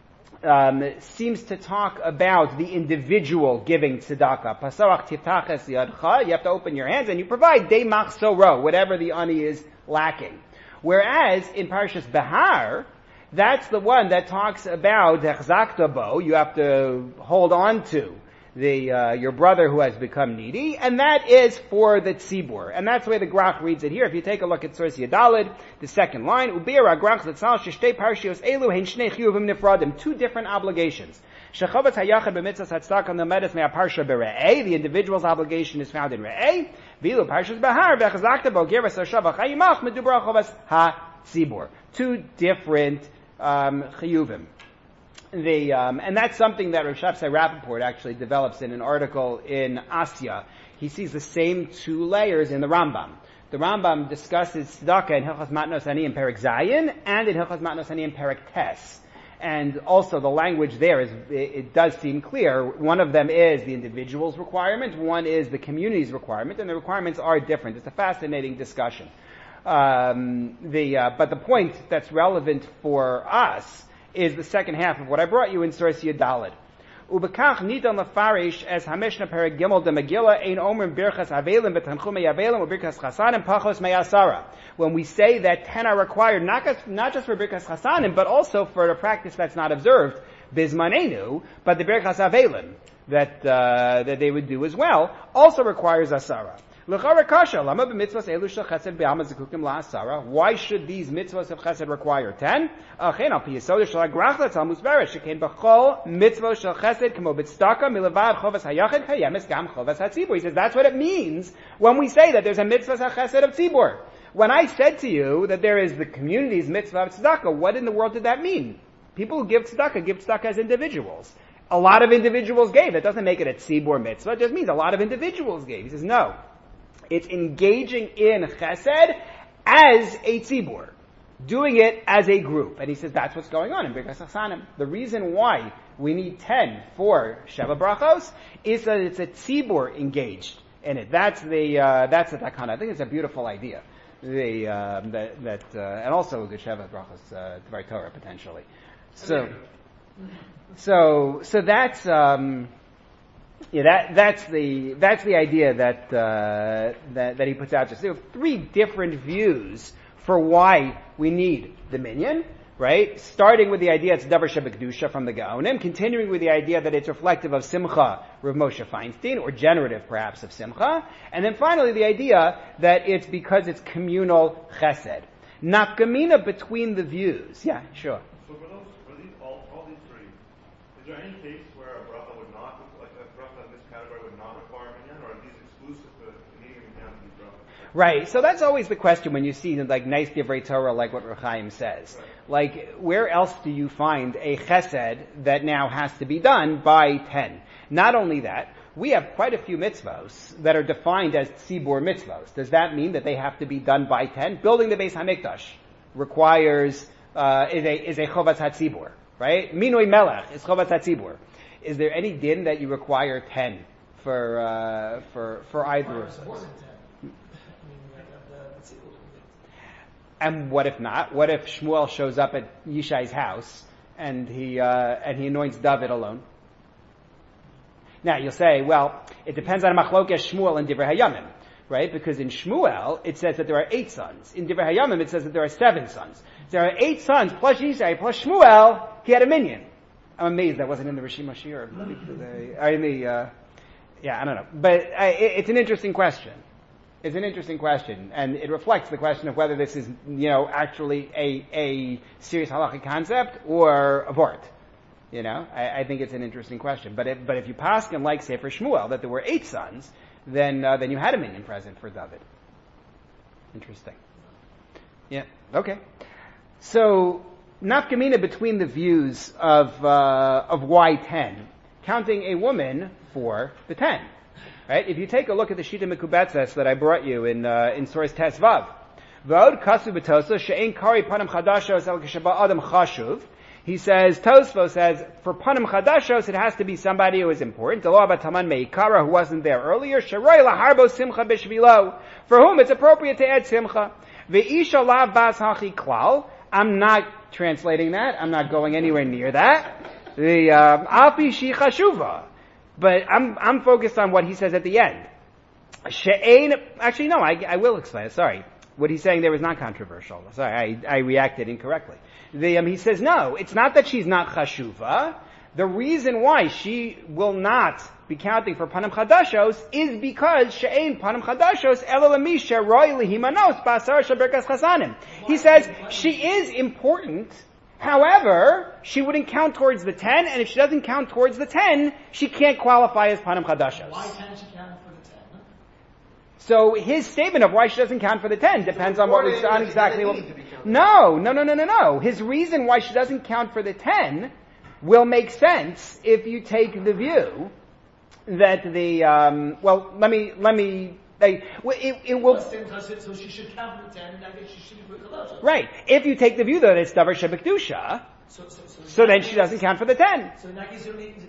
seems to talk about the individual giving tzedakah. Pasarach tiftaches yadcha. You have to open your hands and you provide dei machsoro, whatever the ani is lacking. Whereas in Parshas Bahar, that's the one that talks about hechzakta bo. You have to hold on to your brother who has become needy, and that is for the tzibur. And that's the way the Grach reads it here. If you take a look at Source Yadalid, the second line, Ubir HaGrach Zatzal Shishtei Parshios Elu Hein Shnei Chiyuvim Nifradim, 2 different obligations. Shechavatz HaYachad B'mitzvahs Hatzedakah Nomedes Mea Parsha Bere'eh, the individual's obligation is found in Re'eh, V'ilu Parshas Bahar V'echzakta Bo Geras Hashavach HaYimach Medubra Chovas HaTzibur. 2 different chiyuvim. And that's something that Rav Shapsai Rappaport actually develops in an article in Asya. he sees the same two layers in the Rambam. The Rambam discusses tzedakah in Hilchos Matnos Ani in Perek Zayin and in Hilchos Matnos Ani in Perek Tes. And also the language there it does seem clear. One of them is the individual's requirement, one is the community's requirement, and the requirements are different. It's a fascinating discussion. But the point that's relevant for us is the second half of what I brought you in Source Yudalid. Ubekach nidan lefarish as Hamishna Perek Gimel de Megillah ein omrim birchas avelim v'tanchumei avelim u'birchas chasanim pachos me'asara. When we say that 10 are required, not just for birchas chasanim, but also for a practice that's not observed, bizmanenu, but the birchas avelim that they would do as well, also requires asara. Why should these mitzvahs of chesed require 10? He says that's what it means when we say that there's a mitzvah of chesed of tzibur. When I said to you that there is the community's mitzvah of tzedakah, what in the world did that mean? People who give tzedakah as individuals. A lot of individuals gave. That doesn't make it a tzibur mitzvah. It just means a lot of individuals gave. He says no. It's engaging in chesed as a tzibur, doing it as a group. And he says that's what's going on in Birkas Chasanim. The reason why we need 10 for Sheva Brachos is that it's a tzibur engaged in it. That's the takana. I think it's a beautiful idea. And also a good Sheva Brachos Dvar Torah potentially. So that's that's the idea that he puts out. So there are 3 different views for why we need the minyan, right? Starting with the idea it's davar shebekdusha from the Gaonim, continuing with the idea that it's reflective of Simcha, Rav Moshe Feinstein, or generative perhaps of Simcha, and then finally the idea that it's because it's communal chesed. Nafkamina between the views. Yeah, sure. So for these all these 3, is there any case where a bracha would not, like a bracha in this category would not require minyan, or are these exclusive to needing minyan to these brachas? Right. So that's always the question when you see like nice divrei Torah, like what Reb Chaim says. Right. Like, where else do you find a chesed that now has to be done by 10? Not only that, we have quite a few mitzvos that are defined as tzibur mitzvos. Does that mean that they have to be done by 10? Building the Beis Hamikdash requires is a chovas hatzibur, right? Minui melech is chovas hatzibur. Is there any din that you require 10 for either of those? And what if not? What if Shmuel shows up at Yishai's house and he anoints David alone? Now you'll say, well, it depends on Machlokes Shmuel and Divrei Hayamim, right? Because in Shmuel it says that there are 8 sons. In Divrei Hayamim it says that there are 7 sons. There are 8 sons plus Yishai plus Shmuel. He had a minyan. I'm amazed that wasn't in the Rishima Shir. I don't know, but it's an interesting question. It's an interesting question, and it reflects the question of whether this is, actually a serious halachic concept or a vort. I think it's an interesting question. But if you paskin like Sefer Shmuel that there were 8 sons, then you had a minyan present for David. Interesting. Yeah. Okay. So nafkamina between the views of why 10, counting a woman for the 10. Right? If you take a look at the Shita Mekubetzes that I brought you in source Tes Vav, V'od kasu b'tosa she'en kari panim chadashos el k'sheba adam chashuv. He says, Tosfos says, for panim chadashos it has to be somebody who is important. Delo bataman meikara who wasn't there earlier. Sheroi laharbo simcha b'shvilo, for whom it's appropriate to add simcha. Ve'isha lav bas hachi klal. I'm not translating that. I'm not going anywhere near that. The alpi shi chashuva. But I'm focused on what he says at the end. Actually, no, I will explain it. Sorry. What he's saying there is not controversial. Sorry, I reacted incorrectly. He says, no, it's not that she's not chashuva. The reason why she will not be counting for panim chadashos is because she'ein panim chadashos elolamisha roi lihimanos basar shaberkas chasanim. He says she is important. However, she wouldn't count towards the 10, and if she doesn't count towards the 10, she can't qualify as panim chadashos. Why can't she count for the 10? So his statement of why she doesn't count for the 10 depends on what was on exactly what. No. His reason why she doesn't count for the 10 will make sense if you take the view that the it will. So she should count from the 10, and I guess she should be Chadasha. Right. If you take the view that it's Davar Shebekdusha, so then she doesn't count for the 10. So in that case,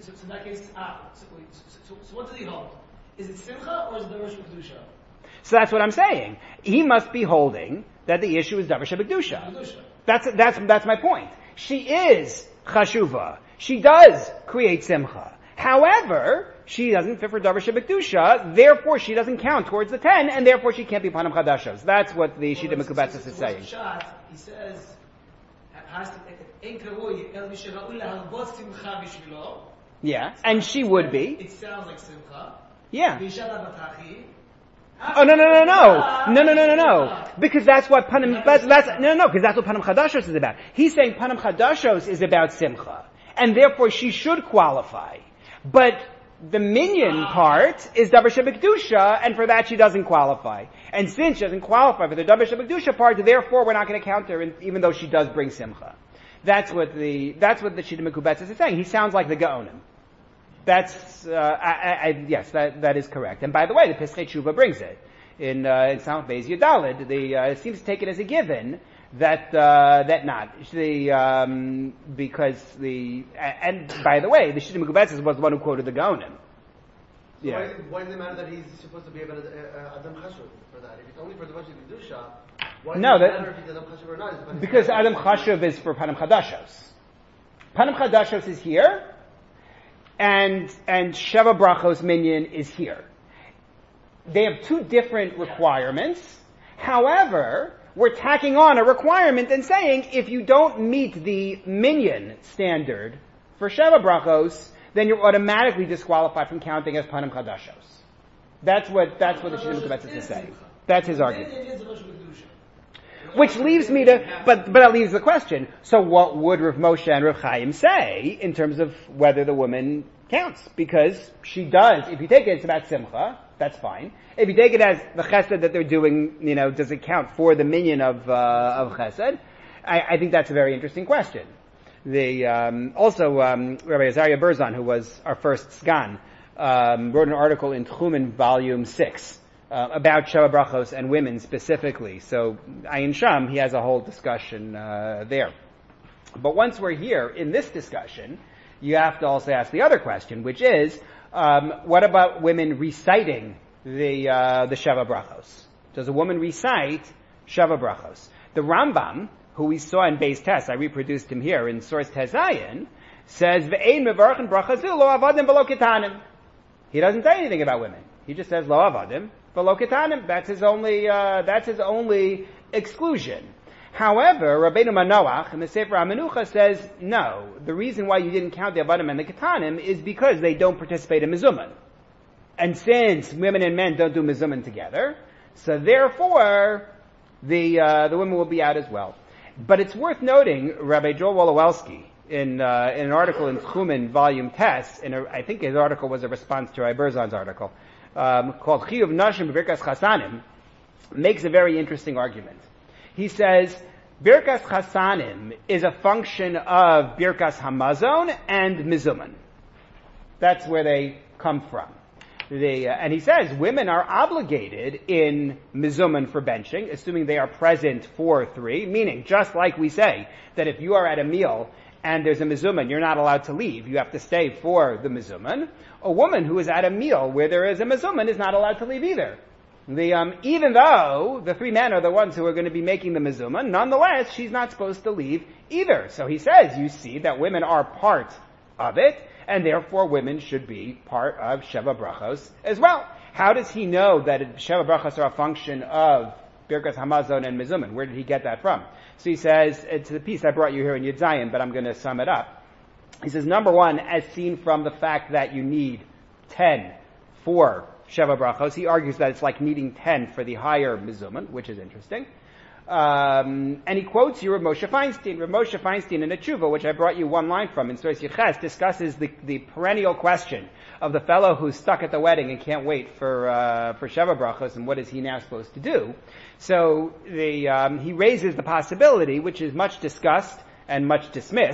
so what does he hold? Is it Simcha or is it Davar Shebekdusha? So that's what I'm saying. He must be holding that the issue is Davar Shebekdusha. That's my point. She is Chashuva. She does create Simcha. However, she doesn't fit for Davar Shebekdusha, therefore she doesn't count towards the 10, and therefore she can't be Panim Chadashos. That's what the Shita Mekubatzes is saying. He says, Yeah, and she would be. It sounds like Simcha. Yeah. Oh, no. Because that's what Panim, because that's what Panim Chadashos is about. He's saying Panim Chadashos is about Simcha. And therefore she should qualify. But the minyan part is Davar Shebekdusha, and for that she doesn't qualify. And since she doesn't qualify for the Davar Shebekdusha part, therefore we're not going to count her, even though she does bring Simcha. That's what the Shita Mekubatzes is saying. He sounds like the Gaonim. That's, yes, that is correct. And by the way, the Pesachei Tshuva brings it. In Samach Beis Yudalid, it seems to take it as a given that not. Because and by the way, the Shita Mekubatzes was the one who quoted the Gaonim. So yeah. Why does it matter that he's supposed to be Adam Chashuv for that? If it's only for the Davar Shebekdusha, why does it matter if he's Adam Chashuv or not? Because Adam Chashuv is for Panim Chadashos. Panim Chadashos is here, and Sheva Brachos Minyan is here. They have two different requirements. However, we're tacking on a requirement and saying if you don't meet the minyan standard for Sheva Brachos, then you're automatically disqualified from counting as Panim Chadashos. That's what the Shita Mekubatzes is saying. That's his argument. Which leaves me to, but that leaves the question. So what would Rav Moshe and Rav Chaim say in terms of whether the woman counts? Because she does. If you take it, it's about Simcha. That's fine. If you take it as the Chesed that they're doing, does it count for the minyan of Chesed? I think that's a very interesting question. Rabbi Azariah Berzon, who was our first Sgan, wrote an article in Tchumen, volume 6. About Sheva Brachos and women specifically. So, Ayin Sham, he has a whole discussion there. But once we're here in this discussion, you have to also ask the other question, which is, what about women reciting the Sheva Brachos? Does a woman recite Sheva Brachos? The Rambam, who we saw in Beis Tes, I reproduced him here in Source Tezayin, says, Ve'ein mevarchen brachazu lo avadim v'lo ketanim. He doesn't say anything about women. He just says lo avadim v'lo ketanim. That's his only exclusion. However, Rabbeinu Manoach in the Sefer HaMenucha says, no, the reason why you didn't count the avadim and the ketanim is because they don't participate in Mizuman. And since women and men don't do Mizuman together, so therefore the women will be out as well. But it's worth noting, Rabbi Joel Wolowelsky, in an article in Tchumen, volume Tes, I think his article was a response to Rabbi Berzon's article, called Chiyuv Nashim B'Birkas Chasanim, makes a very interesting argument. He says, Birkas Chasanim is a function of Birkas Hamazon and Mizuman. That's where they come from. And he says women are obligated in Mizuman for benching, assuming they are present for 3, meaning just like we say that if you are at a meal and there's a Mizuman, you're not allowed to leave. You have to stay for the Mizuman. A woman who is at a meal where there is a Mizuman is not allowed to leave either. Even though the 3 men are the ones who are going to be making the Mizuman, nonetheless, she's not supposed to leave either. So he says, you see that women are part of it, and therefore women should be part of Sheva Brachos as well. How does he know that Sheva Brachos are a function of Birkas Hamazon and Mizuman? Where did he get that from? So he says, it's the piece I brought you here in Yud Zayin, but I'm going to sum it up. He says, number one, as seen from the fact that you need 10 for Sheva Brachos, he argues that it's like needing 10 for the higher Mizuman, which is interesting. And he quotes here Rav Moshe Feinstein. Rav Moshe Feinstein in a tshuva, which I brought you one line from in Source Yeches, discusses the perennial question of the fellow who's stuck at the wedding and can't wait for Sheva Brachos, and what is he now supposed to do? So he raises the possibility, which is much discussed and much dismissed,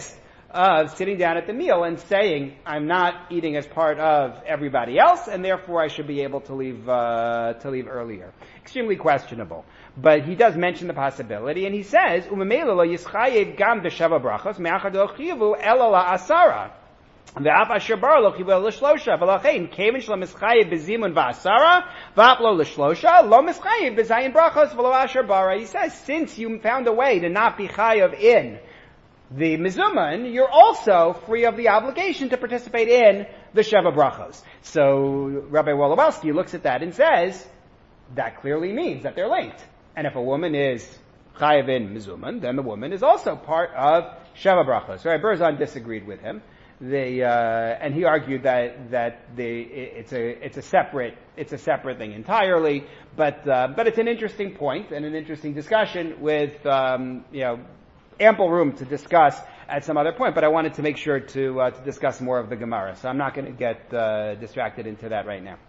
of sitting down at the meal and saying, I'm not eating as part of everybody else, and therefore I should be able to leave earlier. Extremely questionable. But he does mention the possibility, and he says, "Umemela lo yischayev gam b'shava brachos me'achad lo chivu ela la'asara." Ve'af asher bar lo chivu l'shlosha v'lachein keven shlo mischayev b'zimun v'asara v'af lo l'shlosha lo mischayev b'zayin brachos v'lo asher bara. He says, since you found a way to not be chayav in the mizuman, you're also free of the obligation to participate in the sheva brachos. So Rabbi Wolowski looks at that and says, that clearly means that they're linked. And if a woman is chayav in mizuman, then the woman is also part of sheva brachos. Right? Berzon disagreed with him. And he argued that it's a separate thing entirely. But it's an interesting point and an interesting discussion with ample room to discuss at some other point. But I wanted to make sure to discuss more of the Gemara, so I'm not going to get distracted into that right now.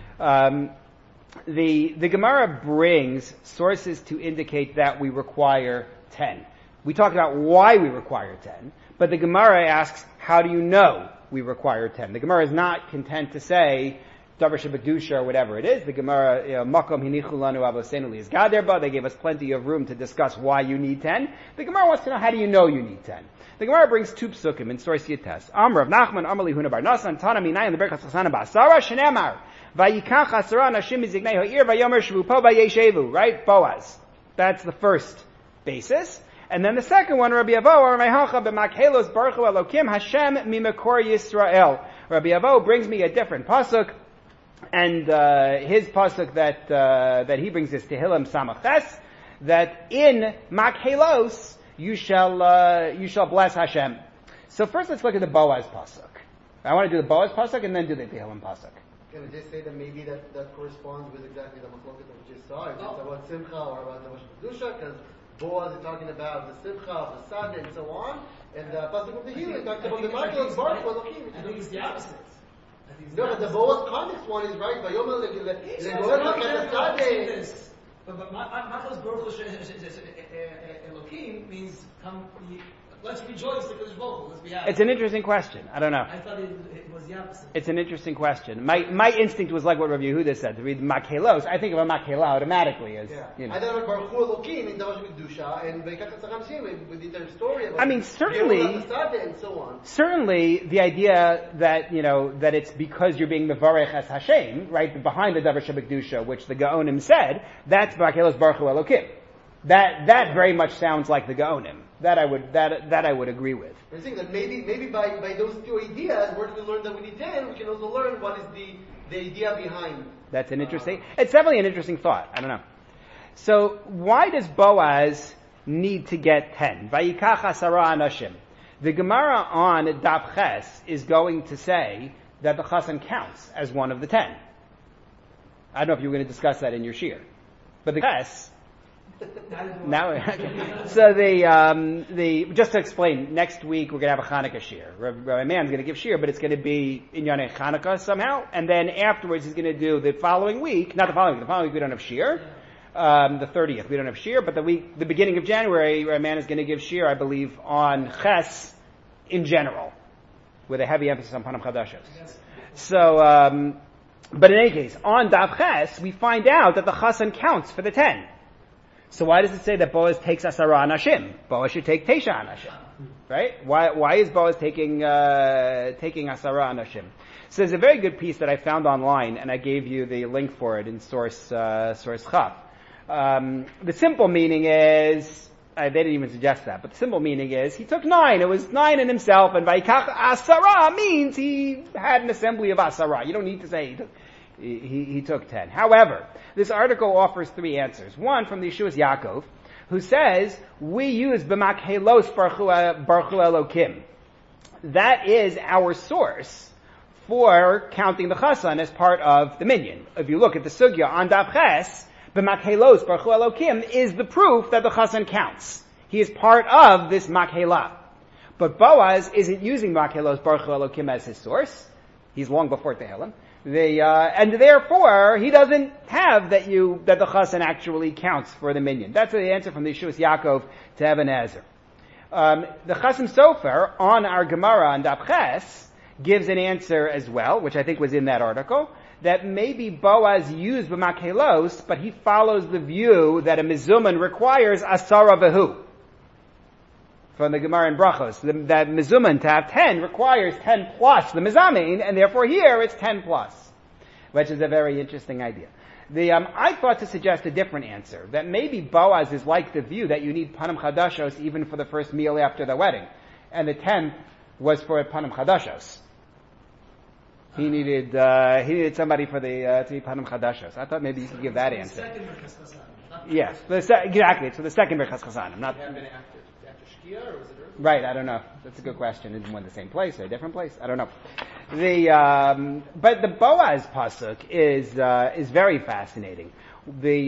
The Gemara brings sources to indicate that we require 10. We talked about why we require 10, but the Gemara asks, how do you know we require 10? The Gemara is not content to say, Davar Shebedusha or whatever it is. The Gemara, Makom Hinichu Lanu Avosenu Li Yizgaderba, they gave us plenty of room to discuss why you need 10. The Gemara wants to know, how do you know you need 10? The Gemara brings two psukim in Source Yates. Amr of Nachman, Amr Lihuna Bar Nasan, Tana Minay, and the Berkas Chasana Basara, Shenemar. Vayikach Asara Nashim Mizignei Ha'ir, Vayomer Shvupo Vayeshevu. Right? Boaz. That's the first basis. And then the second one, Rabbi Avo, or Mehacha b'makhelos baruchu Elokim Hashem mimakor Yisrael. Rabbi Avo brings me a different pasuk, and his pasuk that he brings is Tehillim Samaches, that in makhelos you shall bless Hashem. So first, let's look at the Boaz pasuk. I want to do the Boaz pasuk and then do the Tehillim pasuk. Can I just say that maybe that corresponds with exactly the machloket that we just saw? Is it about Simcha or about the Kedusha? Because Boaz is talking about the Simcha of the Sada and so on, and the pasuk of the Healing talks about the Makhelos Baruch Elokim. I think it's the opposite. No, but the Boaz context one is right. Vayomer legoel hakat Sada. But Makhelos Baruch Elokim means come. Let's rejoice because it's vocal. Let's be happy. It's an interesting question. I don't know. I thought it was the opposite. It's an interesting question. My instinct was like what Rabbi Yehuda said, to read Makhelos. I think of a Makhela automatically as, I don't know, Baruch Hu Elokim in Davash Kedusha, and Veikach Tzacham Sim with the entire story about certainly, and so on. Certainly, the idea that, that it's because you're being Mevarech as Hashem, right, behind the Davar Shebekdusha, which the Gaonim said, that's Makhelos Baruch Hu Elokim. That very much sounds like the Gaonim. That I would agree with. I'm saying that maybe by those two ideas, where do we learn that we need 10? We can also learn what is the idea behind. That's an interesting. It's definitely an interesting thought. I don't know. So why does Boaz need to get 10? Vayikach asara anashim. The Gemara on Daf Ches is going to say that the Chassan counts as one of the 10. I don't know if you were going to discuss that in your shir, but the Ches. Now, okay. So the just to explain, next week we're going to have a Hanukkah shir. Rabbi Man's going to give shir, but it's going to be in Yonei Hanukkah somehow, and then afterwards he's going to do the following week. Not the following week we don't have shir. The 30th we don't have shir, but the beginning of January, Rabbi Man is going to give shir, I believe, on Ches in general, with a heavy emphasis on Panam Chadashos. So, but in any case, on Daf Ches we find out that the Chassan counts for the 10. So why does it say that Boaz takes Asara Anashim? Boaz should take Tesha Anashim, right? Why is Boaz taking Asara Anashim? So there's a very good piece that I found online, and I gave you the link for it in source Chaf. The simple meaning is, they didn't even suggest that, but the simple meaning is, he took 9. It was 9 in himself, and Vaikach Asara means he had an assembly of Asara. You don't need to say he took 10. However, this article offers 3 answers. One from the Yeshuas Yaakov, who says, we use b'makhelos baruchu Elokim. That is our source for counting the Chassan as part of the minyan. If you look at the Sugya on Daf Ches, b'makhelos baruchu Elokim is the proof that the Chassan counts. He is part of this makhela. But Boaz isn't using makhelos baruchu Elokim as his source. He's long before Tehillim. And therefore, he doesn't have that the Chassan actually counts for the minyan. That's the answer from the Yeshuas Yaakov to Even Ezer. The Chasim Sofer on our Gemara on Daf Ches gives an answer as well, which I think was in that article, that maybe Boaz used b'makelos, but he follows the view that a mizuman requires asara v'hu. From the Gemara in Brachos, that mizuman to have 10 requires 10 plus the mizamin, and therefore here it's 10 plus, which is a very interesting idea. I thought to suggest a different answer, that maybe Boaz is like the view that you need panim chadashos even for the first meal after the wedding, and the 10th was for panim chadashos. He needed somebody for to be panim chadashos. I thought maybe you could give that answer. Yes, exactly. So the second Birchas Chasanim, not. Or was it right, I don't know. That's a good question. Is it in the same place or a different place? I don't know. But the Boaz pasuk is very fascinating. The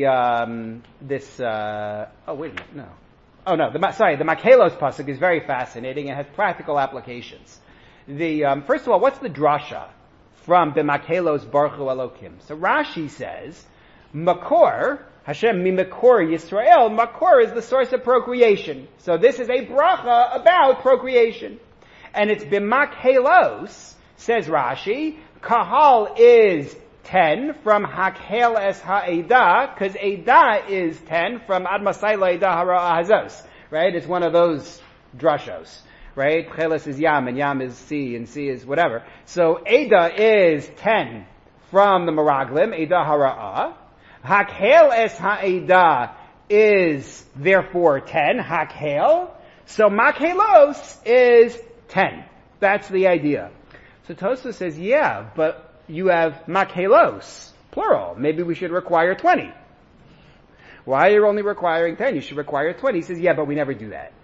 Makelos pasuk is very fascinating and has practical applications. First of all, what's the drasha from the Makelos Baruch Hu Elokim? So Rashi says, Makor, Hashem Mimakor Yisrael, Makor is the source of procreation. So this is a bracha about procreation. And it's B'Makhelos, says Rashi, Kahal is 10 from Hakhel es Ha'edah, because Edah is 10 from Ad Masayla Edah Hara Hazos. Right? It's one of those drashos. Right? Cheles is Yam, and Yam is C, and C is whatever. So Edah is 10 from the Meraglim, Edah Hara'ah. Hakhel es ha'edah is therefore 10, hakhel. So makhelos is 10. That's the idea. So Tosfos says, yeah, but you have makhelos, plural. Maybe we should require 20. Why are you only requiring 10? You should require 20. He says, yeah, but we never do that.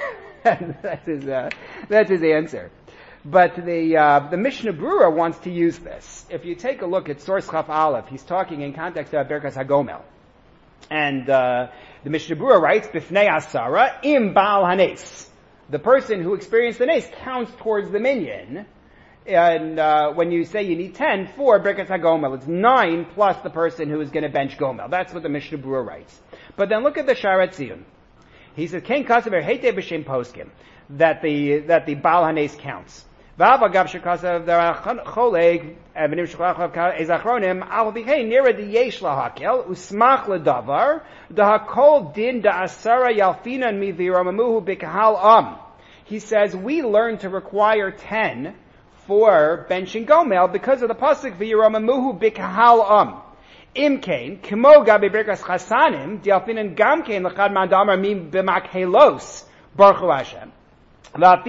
That's his answer. But the Mishnah Brura wants to use this. If you take a look at Source Chaf Aleph, he's talking in context of Birkas HaGomel. And the Mishnah Brura writes, Bifnei Asara im Baal Hanes. The person who experienced the Nes counts towards the minyan. And when you say you need 10 for Birkas HaGomel, it's 9 plus the person who is going to bench Gomel. That's what the Mishnah Brura writes. But then look at the Sharat Zion. He says, Ken Kasaver Heite B'Shem Poskim, that the Baal Hanes counts. V'ava gav shekasav choleg v'nim shechachov ezachronim al v'chein nira diyesh lahakel usmach ledavar dahakol din da'asara yalfinan miviromamuhu b'kahal am. He says we learn to require 10 for benching gomel because of the pasuk v'yiromamuhu b'kahal am. Imkein kimo gabi birkas chasanim dialfinan gamkein lechad mandamar mim b'makhelos baruch Hu Hashem. He says,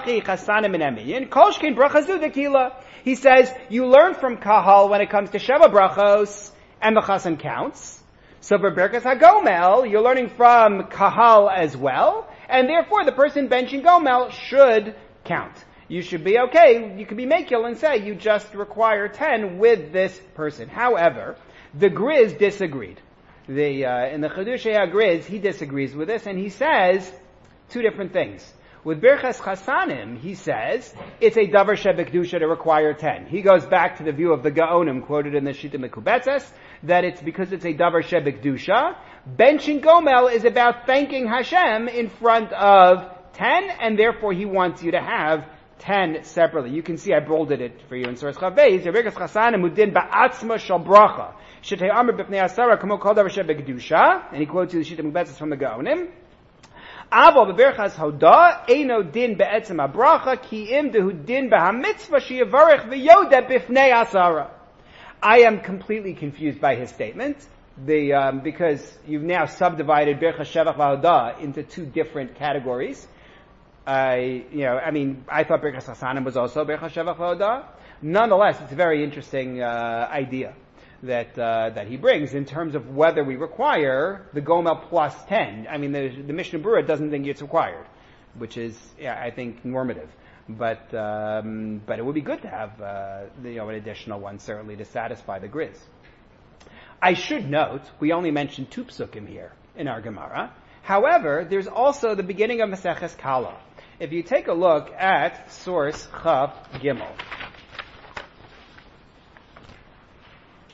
you learn from Kahal when it comes to Sheva Brachos, and the Chasan counts. So for Birkas HaGomel, you're learning from Kahal as well, and therefore the person benching Gomel should count. You should be okay, you could be Mekil and say you just require 10 with this person. However, the Griz disagreed. In the Chedushei HaGriz, he disagrees with this, and he says two different things. With Birchas Chasanim, he says, it's a davar shebekdusha to require 10. He goes back to the view of the Gaonim quoted in the Shita Mekubetzes, that it's because it's a davar shebekdusha. Benching Gomel is about thanking Hashem in front of 10, and therefore he wants you to have 10 separately. You can see I bolded it for you in Source Chavez. Birchas Chasanim udin ba'atzma shal bracha. Shetei amr b'pnei asara kamo kol davar shebekdusha. And he quotes you the Shita Mekubetzes from the Gaonim. Avo beberchas hoda eino din be'etzem habracha ki im dehu din b'hamitzvah sheyavarech v'yoda b'fnei asara. I am completely confused by his statement, because you've now subdivided berchas shevach v'hoda into two different categories. I thought berchas chasanim was also berchas shevach v'hoda. Nonetheless, it's a very interesting idea that he brings in terms of whether we require the Gomel plus 10. I mean, the Mishnah Brura doesn't think it's required, which is, I think, normative. But it would be good to have, an additional one, certainly, to satisfy the Griz. I should note, we only mentioned 2 psukim here in our Gemara. However, there's also the beginning of Maseches Kala. If you take a look at source Chav Gimel,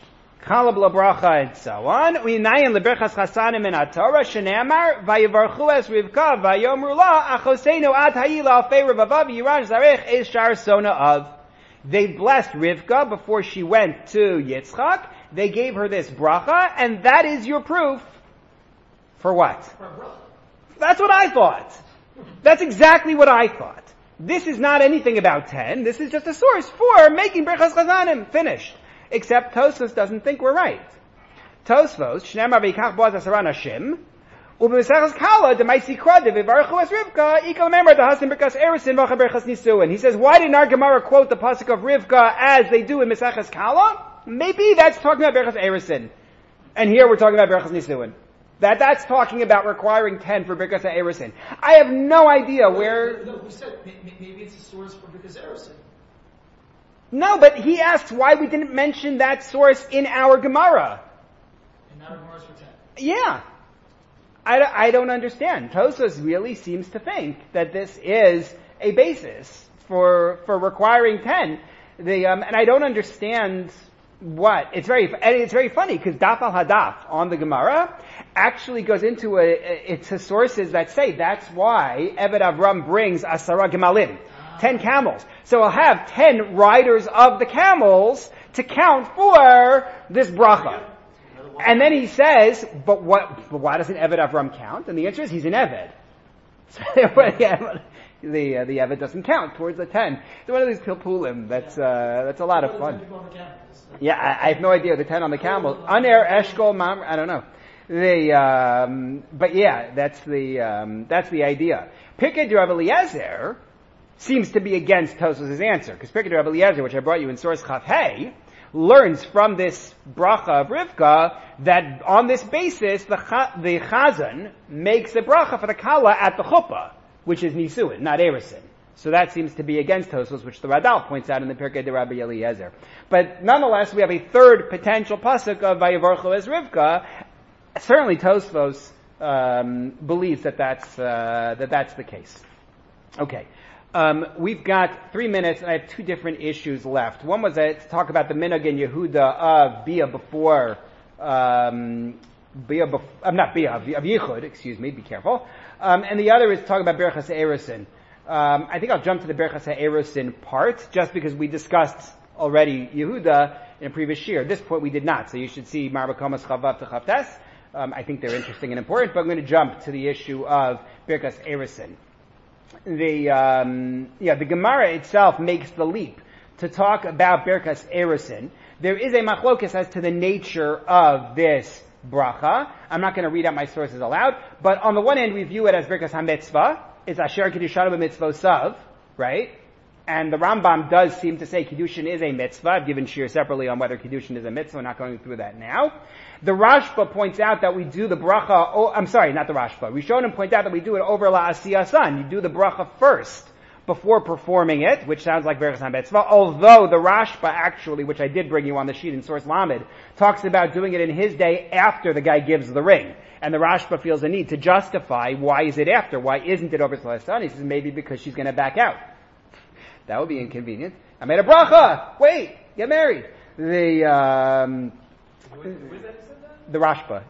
Chala b'la bracha, and so on. U'inayin leberchas chasanim in HaTorah, shene'amar, vayivarchu es Rivka, vayomru la, achoseinu ad ha'ila alfei revav, yiran zarech es shar sona of. They blessed Rivka before she went to Yitzchak. They gave her this bracha, and that is your proof. For what? That's what I thought. That's exactly what I thought. This is not anything about 10. This is just a source for making Berchas Chazanim. Finished. Except Tosfos doesn't think we're right. Tosfos, Shneimar v'yikach boaz asara nashim, u'b'meseches kala d'maisi krad v'varchu es Rivka, ikal memar d'hasim berkas erisin v'cha berchas nisuin. He says, why didn't our Gemara quote the pasuk of Rivka as they do in Meseches Kala? Maybe that's talking about berchas erisin. And here we're talking about berchas nisuin. That's talking about requiring 10 for Birkas HaErusin. I have no idea where... No, we said maybe it's a source for Birkas HaErusin. No, but he asks why we didn't mention that source in our Gemara. In our Gemara's for 10. Yeah. I don't understand. Tosfos really seems to think that this is a basis for requiring 10. And I don't understand... What? It's very funny because Daf al Hadaf on the Gemara actually goes into it's sources that say that's why Eved Avram brings Asara Gemalim, 10 camels. So he'll have 10 riders of the camels to count for this bracha. And then he says, but why doesn't Eved Avram count? And the answer is he's an Eved. So, the Eved doesn't count towards the 10. It's one of these pilpulim that's a lot of fun. Yeah, I have no idea. The 10 on the camel. Aner, Eshkol, Mam, I don't know. But yeah, that's the idea. Pirkei de Rav Eliezer seems to be against Tosfos' answer, because Pirkei de Rav Eliezer, which I brought you in source Chaf Hey, learns from this bracha of Rivka that on this basis the Chazan makes the bracha for the Kala at the chuppah, which is Nisuin, not Erusin. So that seems to be against Tosfos, which the Radal points out in the Pirkei de Rabbi Eliezer. But nonetheless, we have a third potential pasuk of Vayivarchu es Rivka. Certainly Tosfos believes that that's the case. Okay. We've got 3 minutes, and I have 2 different issues left. One was to talk about the minhag in Yehuda of Bia before, of Yichud, excuse me, be careful. And the other is to talk about Berchas Erusin. I think I'll jump to the Berchas HaErusin part, just because we discussed already Yehuda in a previous year. At this point we did not, so you should see Marbakomas Chavav to Chavtes. I think they're interesting and important, but I'm going to jump to the issue of Berchas Erusin. The Gemara itself makes the leap to talk about Berchas Erusin. There is a machlokas as to the nature of this bracha. I'm not going to read out my sources aloud, but on the one hand we view it as Berchas HaMitzvah. It's Asher Kiddushan b'mitzvosav, right? And the Rambam does seem to say Kiddushin is a mitzvah. I've given shir separately on whether Kiddushin is a mitzvah. We're not going through that now. The Rashba points out that we do the bracha, not the Rashba. Rishonim point out that we do it over La Asiyasan. You do the bracha first before performing it, which sounds like Berchas HaMitzvah, although the Rashba actually, which I did bring you on the sheet in Source Lamed, talks about doing it in his day after the guy gives the ring. And the Rashba feels the need to justify why is it after? Why isn't it over Celestan? He says maybe because she's going to back out. That would be inconvenient. I made a bracha! Wait! Get married! The Rashba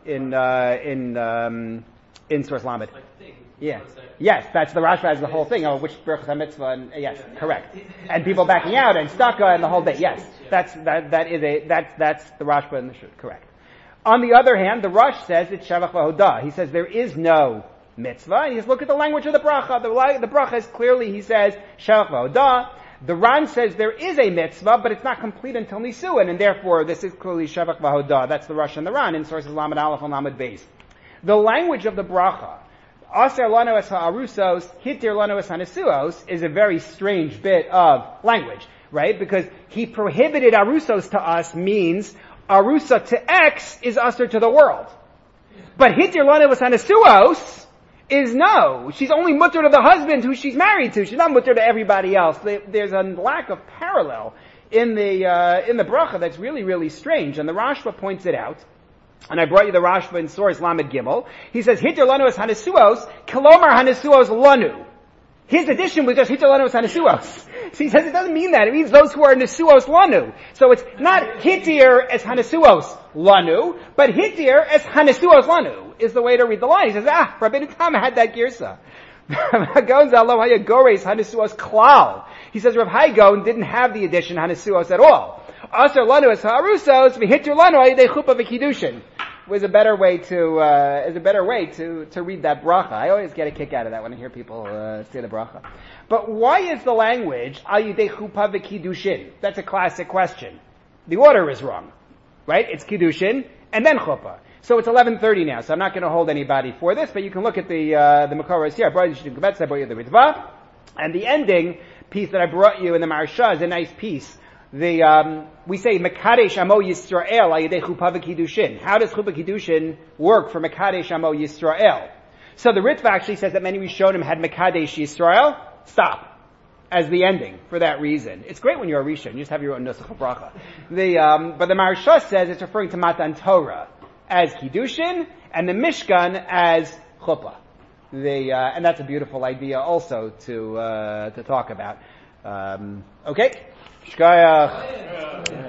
in Source Lamed. Yeah. Yes, that's the Rashba has the whole thing. Oh, which Berchas HaMitzvah, and yes, correct. And people backing out and staka and the whole thing. Yes. That's the Rashba and the Shut. Correct. On the other hand, the Rosh says it's Shavach V'Hodah. He says there is no mitzvah. And he says, look at the language of the bracha. The bracha is clearly, he says, Shavach V'Hodah. The Ran says there is a mitzvah, but it's not complete until Nisuin, and therefore this is clearly Shavach V'Hodah. That's the Rosh and the Ran in sources Lamed Aleph and Lamed Beis. The language of the bracha, Aser lanu es ha'arusos, hitir lanu es ha'nesuos, is a very strange bit of language, right? Because he prohibited arusos to us means arusa to X is aser to the world. But hitir lanu es ha'nesuos is no. She's only mutter to the husband who she's married to. She's not mutter to everybody else. There's a lack of parallel in the bracha that's really, really strange. And the Rashba points it out. And I brought you the Rashba in Source Lamed Gimel. He says, Hitir lanu es hanesuos, kilomar hanesuos lanu. His addition was just Hitir lanu es hanesuos. So he says it doesn't mean that. It means those who are Nesuos Lanu. So it's not Hitir as Hanesuos Lanu, but Hitir as Hanesuos Lanu is the way to read the line. He says, Rabbeinu Tam had that girsa. He says Rav Haigon didn't have the addition Hanesuos at all. Aser Lanu as Harusos, V'hitir Lanu Ayidei Chuppah V'Kiddushin. Was a better way to read that bracha. I always get a kick out of that when I hear people say the bracha. But why is the language al yidei chuppah v'kiddushin? That's a classic question. The order is wrong, right? It's kiddushin and then chuppah. So it's 11:30 now. So I'm not going to hold anybody for this, but you can look at the Makoros here. I brought you the Ritva, and the ending piece that I brought you in the Maharsha is a nice piece. We say Mekadesh Amo Yisrael Ayidei Chuppah V'Kiddushin. How does Chuppah Kiddushin work for Mekadesh Amo Yisrael? So the Ritva actually says that many Rishonim had Mekadesh Yisrael. Stop. As the ending, for that reason. It's great when you're a Rishon, you just have your own Nusach Bracha. But the Maharsha says it's referring to Matan Torah as Kiddushin, and the Mishkan as Chuppah. And that's a beautiful idea also to talk about. Okay? Shkayach.